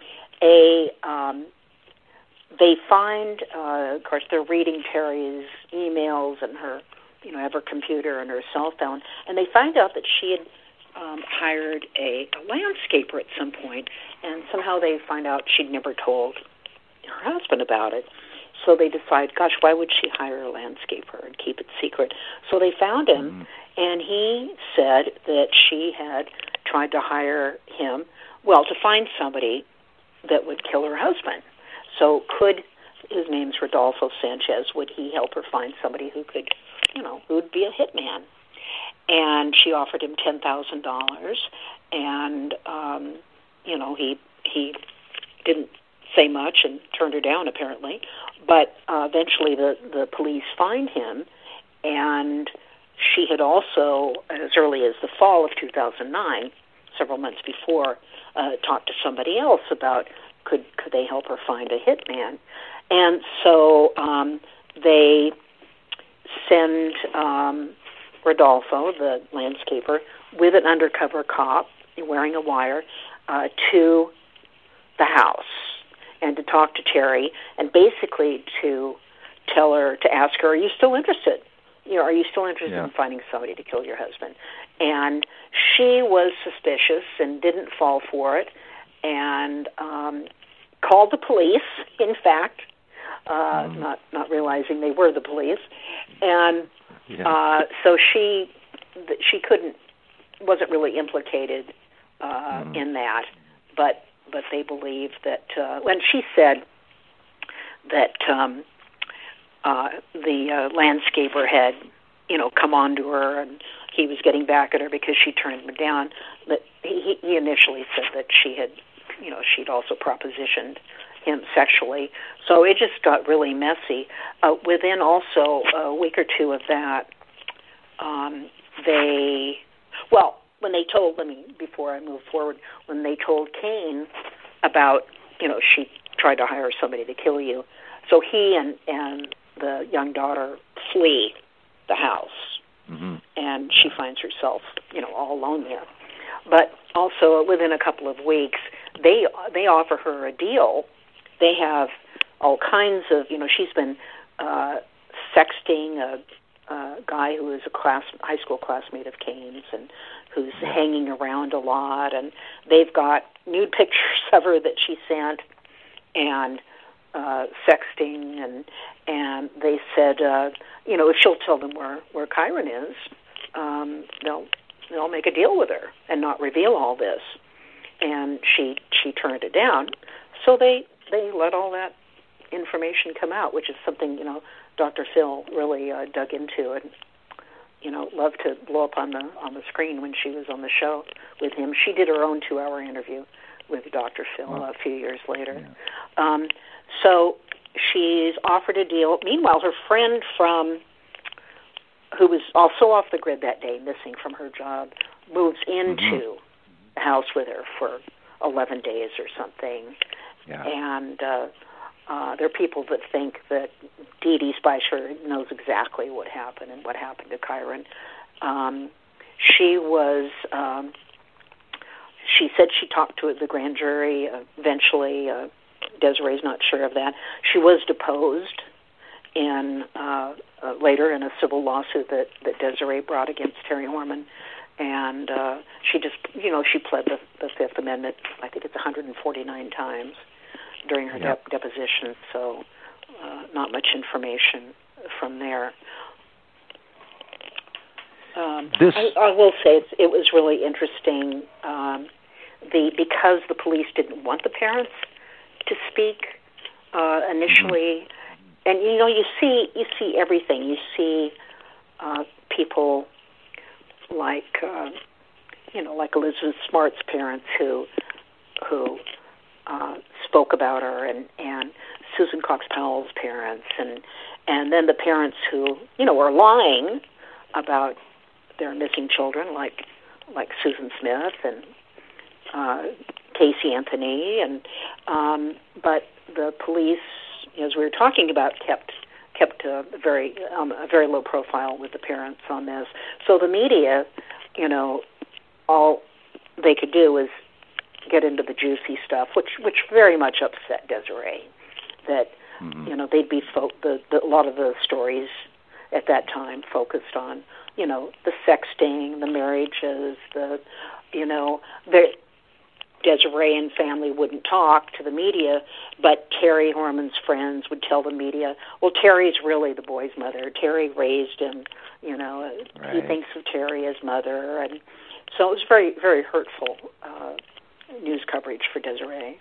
a um, they find, uh, of course, they're reading Terry's emails and her, you know, have her computer and her cell phone, and they find out that she had um, hired a, a landscaper at some point, and somehow they find out she'd never told her husband about it. So they decide, gosh, why would she hire a landscaper and keep it secret? So they found him, mm-hmm. and he said that she had tried to hire him, well, to find somebody that would kill her husband. So could, his name's Rodolfo Sanchez, would he help her find somebody who could, you know, who would be a hitman? And she offered him ten thousand dollars, and, um, you know, he he didn't say much and turned her down, apparently. But uh, eventually the, the police find him, and she had also, as early as the fall of two thousand nine, several months before, uh, talked to somebody else about could could they help her find a hitman. And so um, they send um, Rodolfo, the landscaper, with an undercover cop wearing a wire uh, to the house and to talk to Terry and basically to tell her, to ask her, are you still interested? You know, are you still interested yeah. in finding somebody to kill your husband? And she was suspicious and didn't fall for it and um, called the police, in fact, uh, mm. not not realizing they were the police. And yeah. uh, so she she couldn't, wasn't really implicated uh, mm. in that, but but they believe that, uh, when she said that um, uh, the uh, landscaper had, you know, come on to her and he was getting back at her because she turned him down, that he, he initially said that she had, you know, she'd also propositioned him sexually. So it just got really messy. Uh, within also a week or two of that, um, they, well, when they told, let me, before I move forward, when they told Kane about, you know, she tried to hire somebody to kill you, so he and, and the young daughter flee the house, mm-hmm. and she finds herself, you know, all alone there. But also, within a couple of weeks, they they offer her a deal. They have all kinds of, you know, she's been uh, sexting a, a guy who is a class, high school classmate of Kane's and who's yeah. hanging around a lot, and they've got nude pictures of her that she sent and uh, sexting, and and they said, uh, you know, if she'll tell them where, where Kyron is, um, they'll they'll make a deal with her and not reveal all this. And she she turned it down, so they they let all that information come out, which is something, you know, Doctor Phil really uh, dug into and, you know, loved to blow up on the on the screen when she was on the show with him. She did her own two-hour interview with Doctor Phil wow. a few years later. Yeah. Um, so she's offered a deal. Meanwhile, her friend from, who was also off the grid that day, missing from her job, moves into mm-hmm. the house with her for eleven days or something. Yeah. And uh, uh, there are people that think that Dee Dee Spicer knows exactly what happened and what happened to Kyron. Um, she was, um, she said she talked to the grand jury. Uh, eventually, uh, Desiree's not sure of that. She was deposed in uh, uh, later in a civil lawsuit that, that Desiree brought against Terry Horman. And uh, she just, you know, she pled the, the Fifth Amendment, I think it's one hundred forty-nine times during her yep. de- deposition. So uh, not much information from there. Um, this I, I will say it's, it was really interesting. Um, the because the police didn't want the parents to speak uh, initially, mm-hmm. and you know you see you see everything. You see uh, people like uh, you know like Elizabeth Smart's parents who who uh, spoke about her, and, and Susan Cox Powell's parents, and and then the parents who you know were lying about their missing children, like like Susan Smith and uh, Casey Anthony, and um, but the police, as we were talking about, kept kept a very um, a very low profile with the parents on this. So the media, you know, all they could do was get into the juicy stuff, which which very much upset Desiree. That mm-hmm. you know they'd be fo- the, the a lot of the stories at that time focused on you know the sexting, the marriages, the you know the Desiree and family wouldn't talk to the media, but Terry Horman's friends would tell the media, well, Terry's really the boy's mother. Terry raised him, you know, right. He thinks of Terry as mother. And so it was very, very hurtful uh, news coverage for Desiree.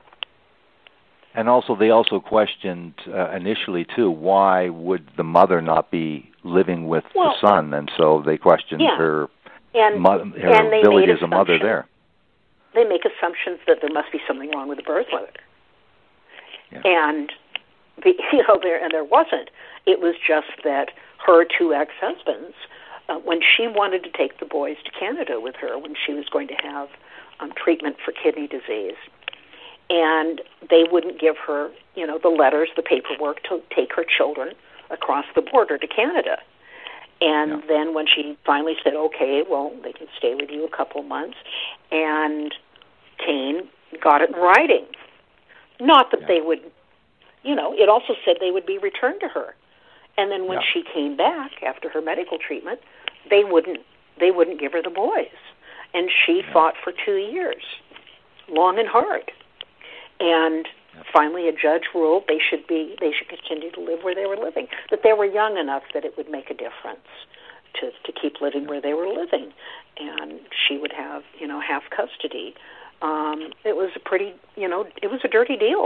And also, they also questioned uh, initially, too, why would the mother not be living with well, the son? And so they questioned yeah. her, and, mo- her and ability as a mother there. They make assumptions that there must be something wrong with the birth mother. Yeah. And, the, you know, there and there wasn't. It was just that her two ex-husbands, uh, when she wanted to take the boys to Canada with her, when she was going to have um, treatment for kidney disease, and they wouldn't give her, you know, the letters, the paperwork to take her children across the border to Canada. And yeah. then when she finally said, okay, well, they can stay with you a couple of months, and Kane got it in writing. Not that yeah. they would, you know, it also said they would be returned to her. And then when yeah. she came back after her medical treatment, they wouldn't they wouldn't give her the boys. And she yeah. fought for two years, long and hard. And finally, a judge ruled they should be they should continue to live where they were living, that they were young enough that it would make a difference to to keep living where they were living, and she would have you know half custody. Um, it was a pretty you know it was a dirty deal.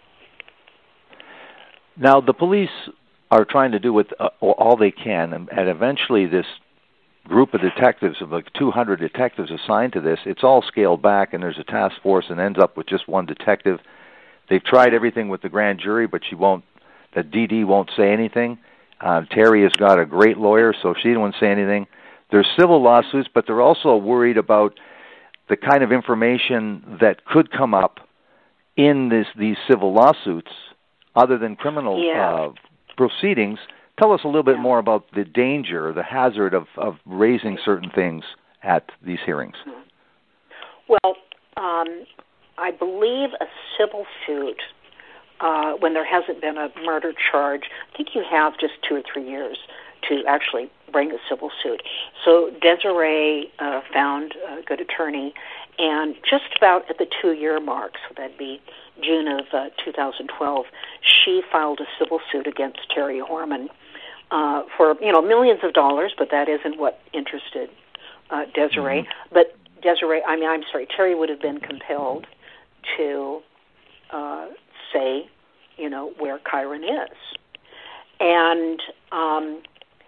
Now the police are trying to do with uh, all they can, and, and eventually this group of detectives, of like two hundred detectives assigned to this, it's all scaled back, and there's a task force, and ends up with just one detective. They've tried everything with the grand jury, but she won't. The D D won't say anything. Uh, Terry has got a great lawyer, so she won't say anything. There's civil lawsuits, but they're also worried about the kind of information that could come up in this, these civil lawsuits, other than criminal yeah. uh, proceedings. Tell us a little bit yeah. more about the danger, the hazard of, of raising certain things at these hearings. Well, um, I believe a civil suit, uh, when there hasn't been a murder charge, I think you have just two or three years to actually bring a civil suit. So Desiree uh, found a good attorney, and just about at the two-year mark, so that'd be June of uh, two thousand twelve, she filed a civil suit against Terry Horman uh, for, you know, millions of dollars, but that isn't what interested uh, Desiree. Mm-hmm. But Desiree, I mean, I'm sorry, Terry would have been compelled to uh, say, you know, where Kyron is. And um,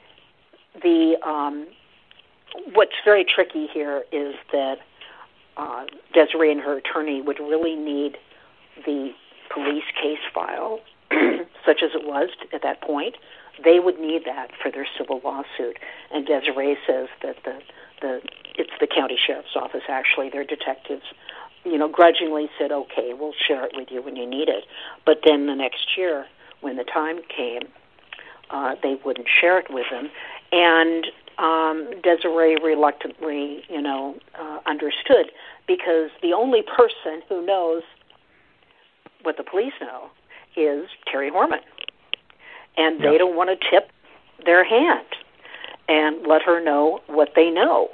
the um, what's very tricky here is that uh, Desiree and her attorney would really need the police case file, such as it was at that point. They would need that for their civil lawsuit. And Desiree says that the, the it's the county sheriff's office, actually, their detectives, you know, grudgingly said, okay, we'll share it with you when you need it. But then the next year, when the time came, uh, they wouldn't share it with them. And um, Desiree reluctantly, you know, uh, understood, because the only person who knows what the police know is Terry Horman. And they yeah. don't want to tip their hand and let her know what they know.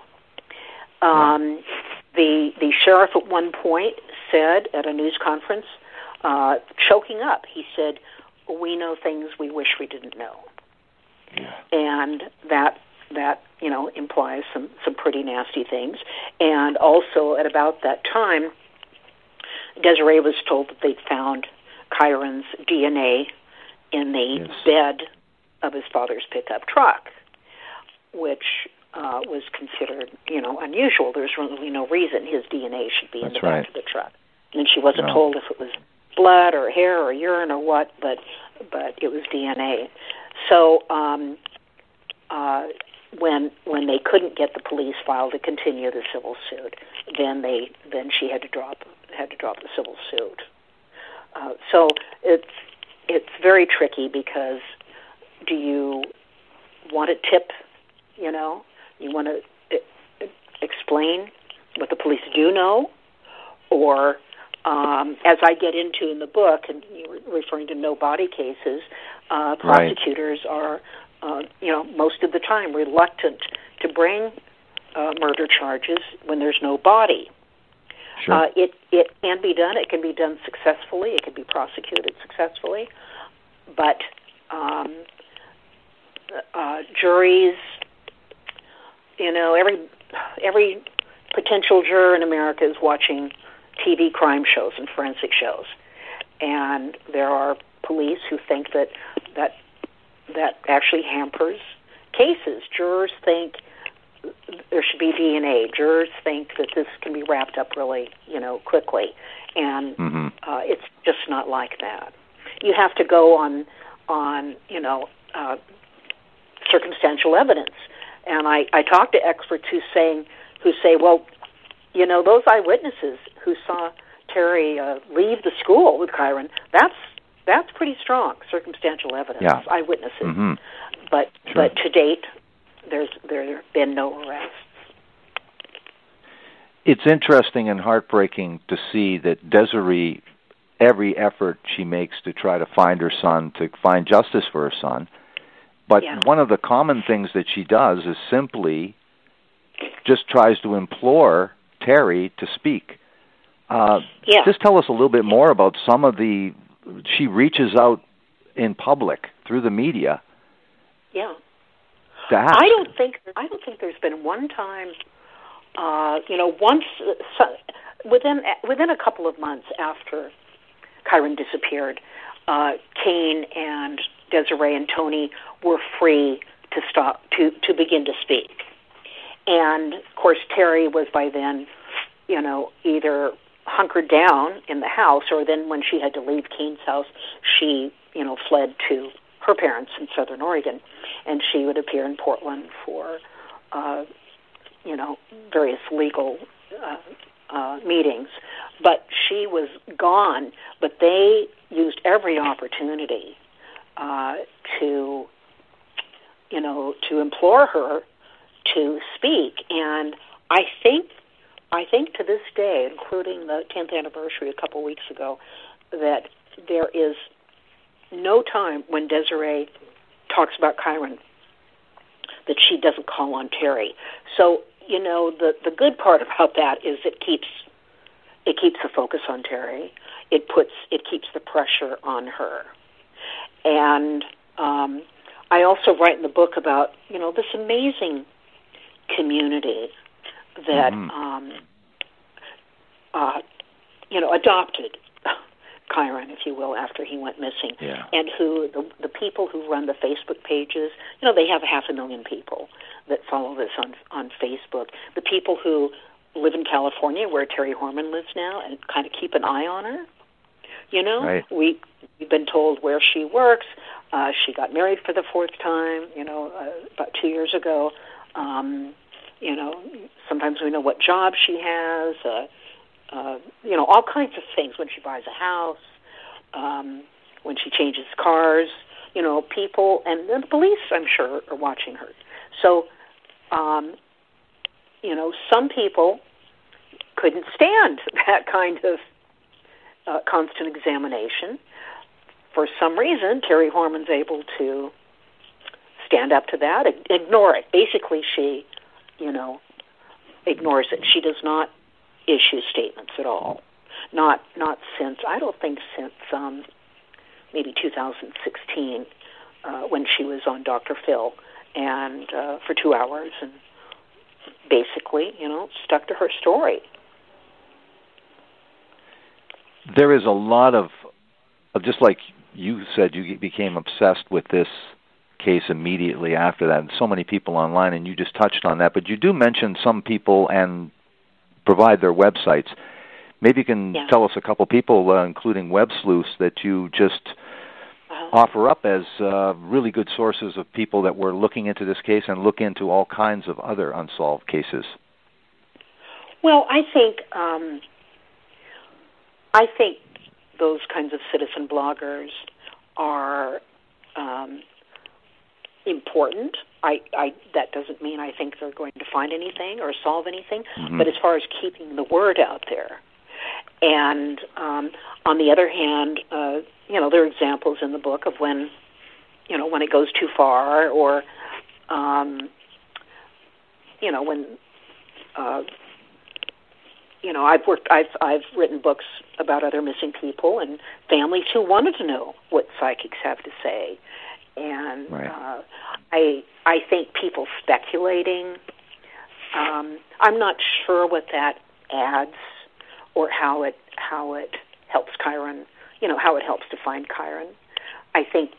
Um, yeah. The the sheriff at one point said at a news conference, uh, choking up, he said, we know things we wish we didn't know. And that that you know implies some some pretty nasty things. And also at about that time, Desiree was told that they'd found Kyron's D N A in the yes. bed of his father's pickup truck, which uh, was considered you know unusual. There's really no reason his D N A should be That's in the right. back of the truck. And she wasn't no. told if it was blood or hair or urine or what, but but it was D N A. So um, uh, when when they couldn't get the police file to continue the civil suit, then they then she had to drop had to drop the civil suit. Uh, so it's it's very tricky because do you want to tip? You know, you want to I- explain what the police do know, or Um, as I get into in the book, and you were referring to no body cases, uh, prosecutors right. are, uh, you know, most of the time reluctant to bring uh, murder charges when there's no body. Sure. Uh, it it can be done. It can be done successfully. It can be prosecuted successfully, but um, uh, juries, you know, every every potential juror in America is watching T V crime shows and forensic shows, and there are police who think that that that actually hampers cases. Jurors think there should be D N A. Jurors think that this can be wrapped up really, you know, quickly, and mm-hmm. uh, it's just not like that. You have to go on on you know uh, circumstantial evidence, and I, I talk to experts who saying who say, well, you know, those eyewitnesses who saw Terry uh, leave the school with Kyron, that's that's pretty strong circumstantial evidence, yeah. eyewitnesses. Mm-hmm. But sure. but to date, there's there have been no arrests. It's interesting and heartbreaking to see that Desiree, every effort she makes to try to find her son, to find justice for her son, but yeah. one of the common things that she does is simply just tries to implore Terry to speak. Uh, yeah. Just tell us a little bit more about some of the. She reaches out in public through the media. Yeah. To ask. I don't think I don't think there's been one time. Uh, you know, once uh, so, within within a couple of months after Kyron disappeared, uh, Kane and Desiree and Tony were free to stop to to begin to speak. And, of course, Terry was by then, you know, either hunkered down in the house or then when she had to leave Kane's house, she, you know, fled to her parents in Southern Oregon. And she would appear in Portland for, uh, you know, various legal uh, uh, meetings. But she was gone, but they used every opportunity uh, to, you know, to implore her to speak, and I think, I think to this day, including the tenth anniversary a couple weeks ago, that there is no time when Desiree talks about Kyron that she doesn't call on Terry. So, you know, the the good part about that is it keeps it keeps the focus on Terry. It puts it keeps the pressure on her, and um, I also write in the book about you know this amazing community that mm-hmm. um, uh, you know adopted Kyron, if you will, after he went missing, yeah. and who the the people who run the Facebook pages, you know, they have half a million people that follow this on on Facebook. The people who live in California, where Terry Horman lives now, and kind of keep an eye on her. You know, right. we we've been told where she works. Uh, she got married for the fourth time. You know, uh, about two years ago. Um, you know, sometimes we know what job she has. Uh, uh, you know, all kinds of things when she buys a house, um, when she changes cars. You know, people and the police, I'm sure, are watching her. So, um, you know, some people couldn't stand that kind of uh, constant examination. For some reason, Terry Horman's able to stand up to that, ignore it. Basically, she, you know, ignores it. She does not issue statements at all. Not not since, I don't think since um, maybe two thousand sixteen, uh, when she was on Doctor Phil, and uh, for two hours, and basically, you know, stuck to her story. There is a lot of, of, just like you said, you became obsessed with this case immediately after that, and so many people online, and you just touched on that, but you do mention some people and provide their websites. Maybe you can yeah. tell us a couple people, uh, including Web Sleuths, that you just uh-huh. offer up as uh, really good sources of people that were looking into this case and look into all kinds of other unsolved cases. Well, I think um, I think those kinds of citizen bloggers are um, important. I, I that doesn't mean I think they're going to find anything or solve anything, mm-hmm. but as far as keeping the word out there. And um, on the other hand, uh, you know, there are examples in the book of when, you know, when it goes too far, or, um, you know, when, uh, you know, I've worked, I've I've written books about other missing people and families who wanted to know what psychics have to say, and right. uh, I I think people speculating. Um, I'm not sure what that adds, or how it how it helps Chiron, you know, how it helps to find Chiron. I think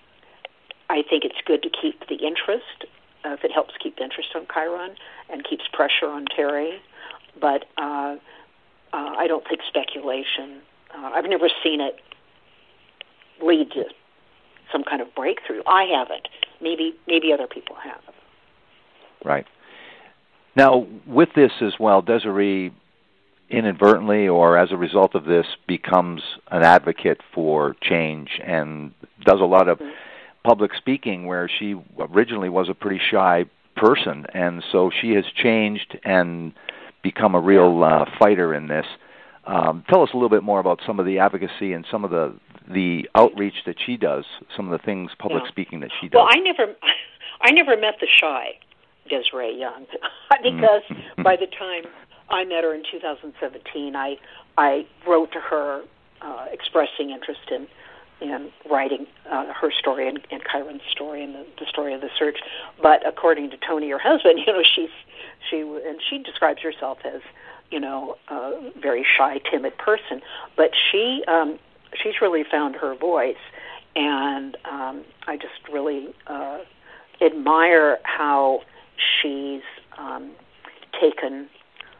I think it's good to keep the interest, uh, if it helps keep the interest on Chiron and keeps pressure on Terry. But uh, uh, I don't think speculation. Uh, I've never seen it lead to some kind of breakthrough. I haven't. Maybe maybe other people have. Right. Now, with this as well, Desiree inadvertently or as a result of this becomes an advocate for change and does a lot of mm-hmm. public speaking, where she originally was a pretty shy person, and so she has changed and become a real uh, fighter in this. Um, tell us a little bit more about some of the advocacy and some of the the outreach that she does, some of the things, public yeah. speaking that she does. Well, I never, I never met the shy Desiree Young, because mm. by the time I met her in two thousand seventeen, I I wrote to her uh, expressing interest in in writing uh, her story and, and Chiron's story and the, the story of the search. But according to Tony, her husband, you know, she's she and she describes herself as, you know, a very shy, timid person. But she um, she's really found her voice, and um, I just really uh, admire how she's um, taken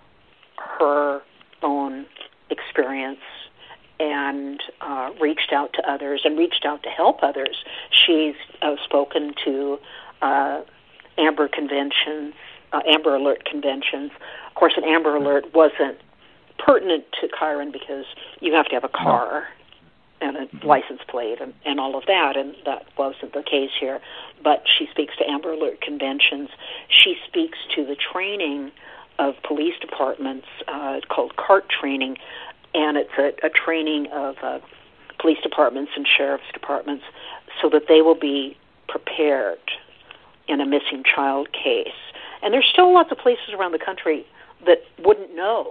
her own experience and uh, reached out to others and reached out to help others. She's uh, spoken to uh, Amber conventions, uh, Amber Alert conventions. Of course, an Amber Alert wasn't pertinent to Chiron because you have to have a car and a mm-hmm. license plate and, and all of that, and that wasn't the case here. But she speaks to Amber Alert conventions. She speaks to the training of police departments uh, called CART training, and it's a, a training of uh, police departments and sheriff's departments so that they will be prepared in a missing child case. And there's still lots of places around the country that wouldn't know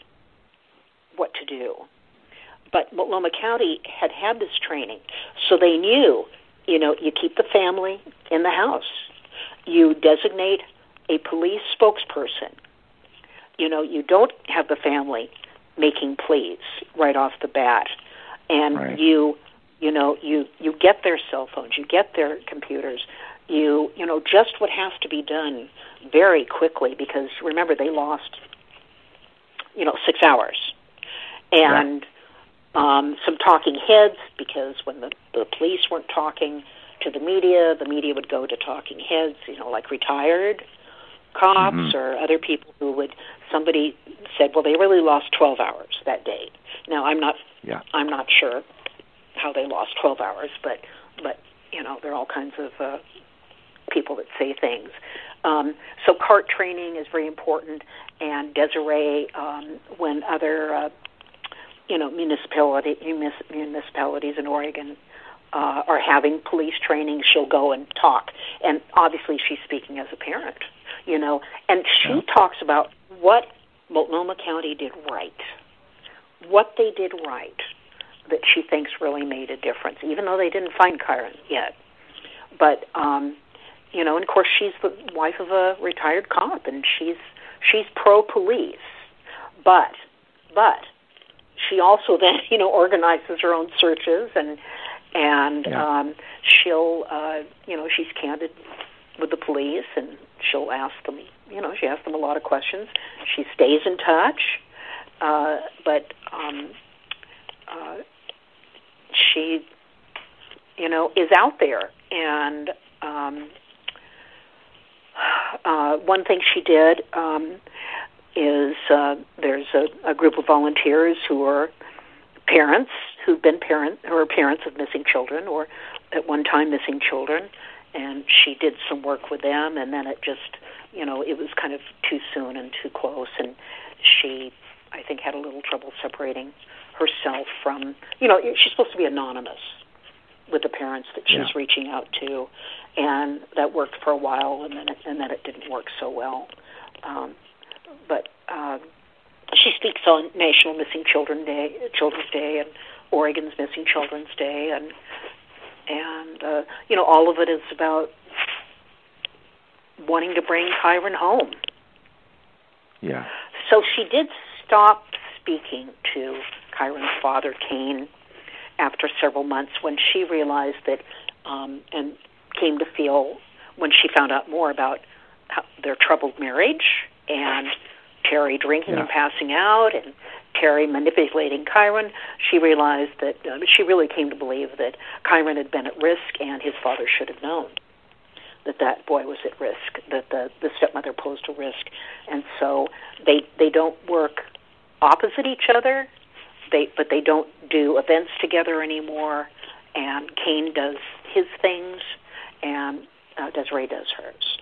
what to do. But Multnomah County had had this training, so they knew, you know, you keep the family in the house. You designate a police spokesperson. You know, you don't have the family making pleas right off the bat. And right. you, you know, you, you get their cell phones, you get their computers, you, you know, just what has to be done very quickly, because remember, they lost, you know, six hours. And yeah. um, some talking heads, because when the, the police weren't talking to the media, the media would go to talking heads, you know, like retired cops mm-hmm. or other people who would, somebody said, well, they really lost twelve hours that day. Now, I'm not, yeah. I'm not sure how they lost twelve hours, but, but you know, there are all kinds of uh, people that say things. Um, so CART training is very important, and Desiree, um, when other, uh, you know, municipality, municipalities in Oregon uh, are having police training, she'll go and talk. And obviously she's speaking as a parent, you know, and she yeah. talks about what Multnomah County did right, what they did right, that she thinks really made a difference, even though they didn't find Kyron yet. But, um, you know, and of course she's the wife of a retired cop, and she's she's pro-police. But, but she also then, you know, organizes her own searches, and and yeah. um, she'll, uh, you know, she's candid with the police, and she'll ask them, you know, she asks them a lot of questions. She stays in touch, uh, but um, uh, she, you know, is out there. And um, uh, one thing she did um, is uh, there's a, a group of volunteers who are parents who've been parent or parents of missing children, or at one time missing children, and she did some work with them, and then it just, you know, it was kind of too soon and too close, and she, I think, had a little trouble separating herself from, you know, she's supposed to be anonymous with the parents that she's yeah. reaching out to, and that worked for a while, and then it, and then it didn't work so well. Um, but uh, she speaks on National Missing Children Day, Children's Day, and Oregon's Missing Children's Day, and and uh, you know, all of it is about wanting to bring Kyron home. Yeah. So she did stop speaking to Kyron's father, Kane, after several months, when she realized that, um, and came to feel when she found out more about how, their troubled marriage, and Terry drinking yeah. and passing out, and Terry manipulating Kyron, she realized that uh, she really came to believe that Kyron had been at risk, and his father should have known that that boy was at risk, that the, the stepmother posed a risk. And so they they don't work opposite each other, they but they don't do events together anymore, and Kane does his things, and uh, Desiree does hers.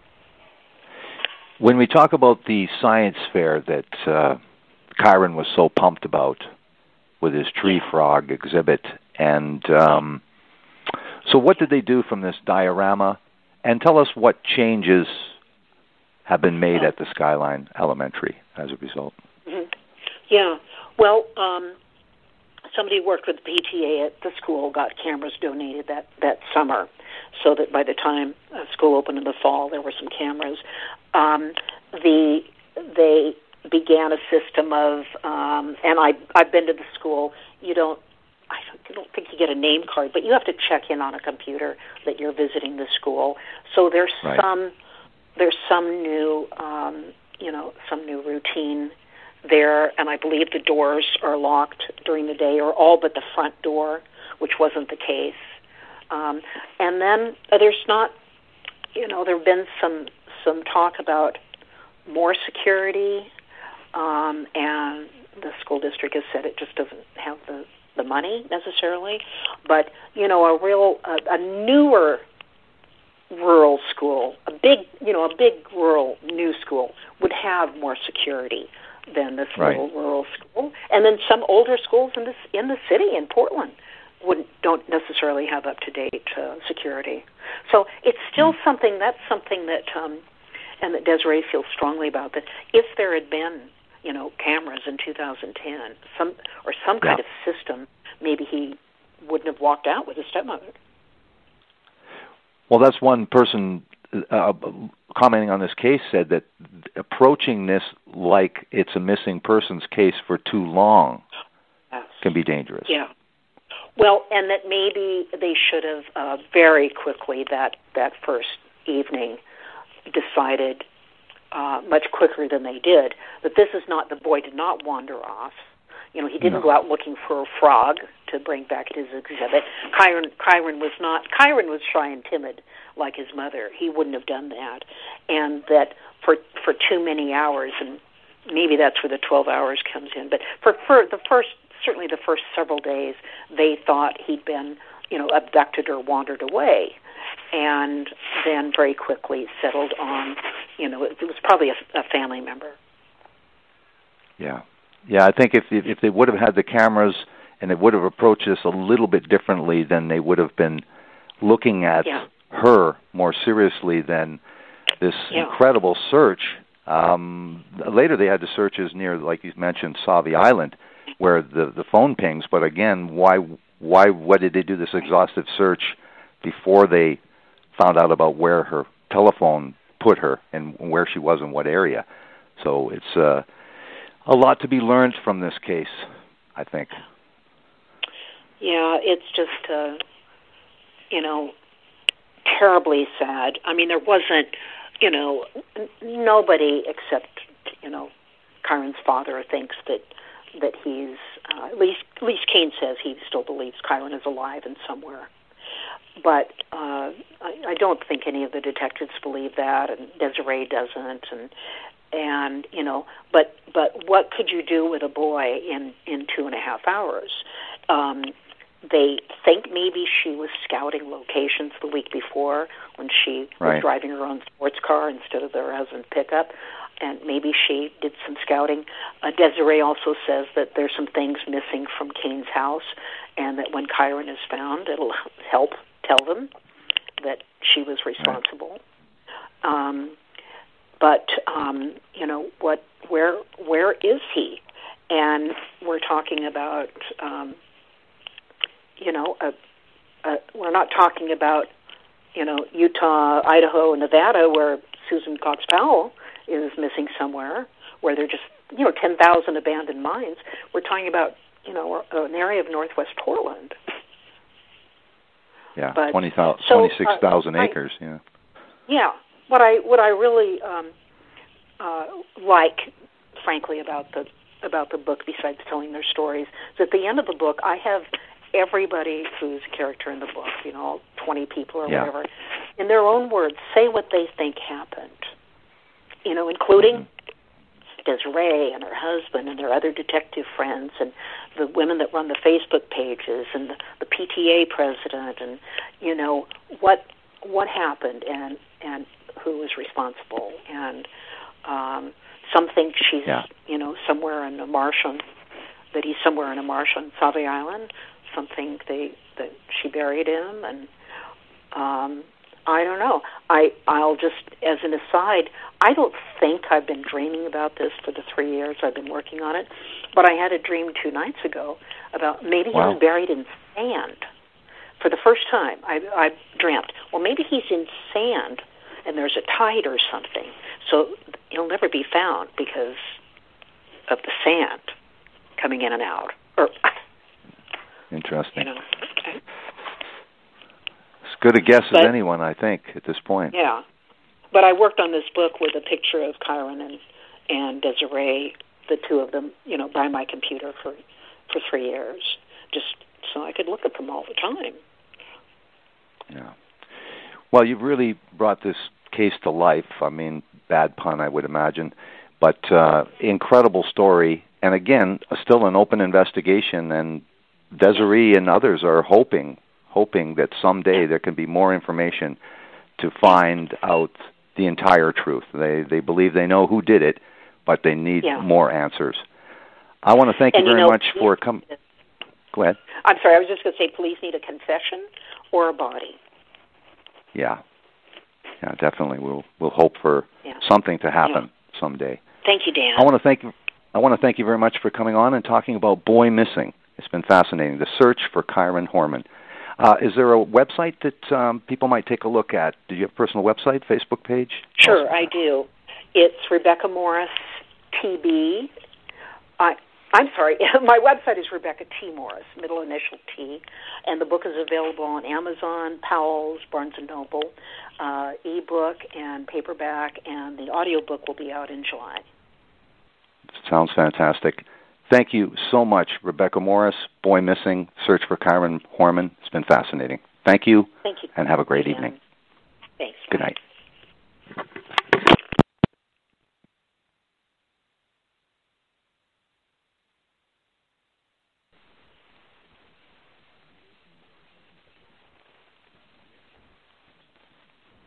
When we talk about the science fair that uh, Kyron was so pumped about with his tree frog exhibit, and um, so what did they do from this diorama? And tell us what changes have been made at the Skyline Elementary as a result. Mm-hmm. Yeah, well, um, somebody who worked with the P T A at the school got cameras donated that, that summer, so that by the time uh, school opened in the fall, there were some cameras. Um, the they began a system of, um, and I I've been to the school. You don't. I don't think you get a name card, but you have to check in on a computer that you're visiting the school. So there's right. some there's some new um, you know some new routine there, and I believe the doors are locked during the day, or all but the front door, which wasn't the case. Um, and then uh, there's not, you know, there have been some some talk about more security, um, and the school district has said it just doesn't have the the money necessarily, but you know, a real a, a newer rural school, a big you know a big rural new school would have more security than this right. little rural school, and then some older schools in this in the city in Portland wouldn't don't necessarily have up to date uh, security. So it's still mm. something that's something that um, and that Desiree feels strongly about, that if there had been you know, cameras in two thousand ten, some or some kind yeah. of system, maybe he wouldn't have walked out with his stepmother. Well, that's one person uh, commenting on this case said that approaching this like it's a missing persons case for too long yes. can be dangerous. Yeah. Well, and that maybe they should have uh, very quickly that, that first evening decided, Uh, much quicker than they did, but this is not, the boy did not wander off. You know, he didn't no. go out looking for a frog to bring back at his exhibit. Kyron, Kyron was not, Kyron was shy and timid like his mother. He wouldn't have done that. And that for for too many hours, and maybe that's where the twelve hours comes in, but for, for the first, certainly the first several days, they thought he'd been, you know, abducted or wandered away. And then very quickly settled on, you know, it, it was probably a, a family member. Yeah. Yeah, I think if if they would have had the cameras and they would have approached this a little bit differently, then they would have been looking at yeah. her more seriously than this yeah. incredible search. Um, later they had the searches near, like you mentioned, Sauvie Island. where the the phone pings. But again, why why what did they do this exhaustive search before they found out about where her telephone put her and where she was in what area? So it's uh, a lot to be learned from this case, I think. Yeah, it's just, uh, you know, terribly sad. I mean, there wasn't, you know, n- nobody except, you know, Kyron's father thinks that that he's, uh, at least at least Kane says he still believes Kyron is alive and somewhere. But uh, I, I don't think any of the detectives believe that, and Desiree doesn't, and and you know, but but what could you do with a boy in, in two and a half hours? Um, they think maybe she was scouting locations the week before when she right. was driving her own sports car instead of her husband's pickup, and maybe she did some scouting. Uh, Desiree also says that there's some things missing from Kane's house, and that when Kyron is found, it'll help tell them that she was responsible. Right. Um, but um, you know what? Where where is he? And we're talking about. Um, You know, uh, uh, we're not talking about, you know, Utah, Idaho, and Nevada, where Susan Cox Powell is missing somewhere, where there are just, you know, ten thousand abandoned mines. We're talking about, you know, an area of northwest Portland. Yeah, but, twenty-six thousand uh, acres, I, yeah. Yeah. What I what I really um, uh, like, frankly, about the about the book, besides telling their stories, is at the end of the book, I have everybody who's a character in the book, you know, twenty people or yeah. whatever, in their own words, say what they think happened. You know, including mm-hmm. Desiree and her husband and their other detective friends and the women that run the Facebook pages and the, the P T A president and, you know, what what happened and, and who was responsible. And um, some think she's, yeah. you know, somewhere in a marsh on, that he's somewhere in a marsh on Sauvie Island. Something they that she buried him, and um, I don't know. I I'll just as an aside, I don't think I've been dreaming about this for the three years I've been working on it, but I had a dream two nights ago about maybe wow. he was buried in sand for the first time. I I dreamt, well, maybe he's in sand and there's a tide or something, so he'll never be found because of the sand coming in and out. Or Interesting. You know, as good a guess but, as anyone, I think, at this point. Yeah. But I worked on this book with a picture of Kyron and, and Desiree, the two of them, you know, by my computer for, for three years, just so I could look at them all the time. Yeah. Well, you've really brought this case to life. I mean, bad pun, I would imagine. But uh, incredible story. And again, still an open investigation, and Desiree and others are hoping, hoping that someday there can be more information to find out the entire truth. They they believe they know who did it, but they need yeah. more answers. I want to thank and you very you know, much for coming. Go ahead. I'm sorry, I was just going to say, police need a confession or a body. Yeah, yeah, definitely. We'll we'll hope for yeah. something to happen yeah. someday. Thank you, Dan. I want to thank I want to thank you very much for coming on and talking about Boy Missing. It's been fascinating, the search for Kyron Horman. Uh, is there a website that um, people might take a look at? Do you have a personal website, Facebook page? Sure, I do. It's Rebecca Morris T B. I, I'm sorry, my website is Rebecca T. Morris, middle initial T, and the book is available on Amazon, Powell's, Barnes and Noble, uh, ebook and paperback, and the audiobook will be out in July. Sounds fantastic. Thank you so much, Rebecca Morris, Boy Missing, Search for Kyron Horman. It's been fascinating. Thank you, Thank you. and have a great Thank you, evening. Thanks. Good night.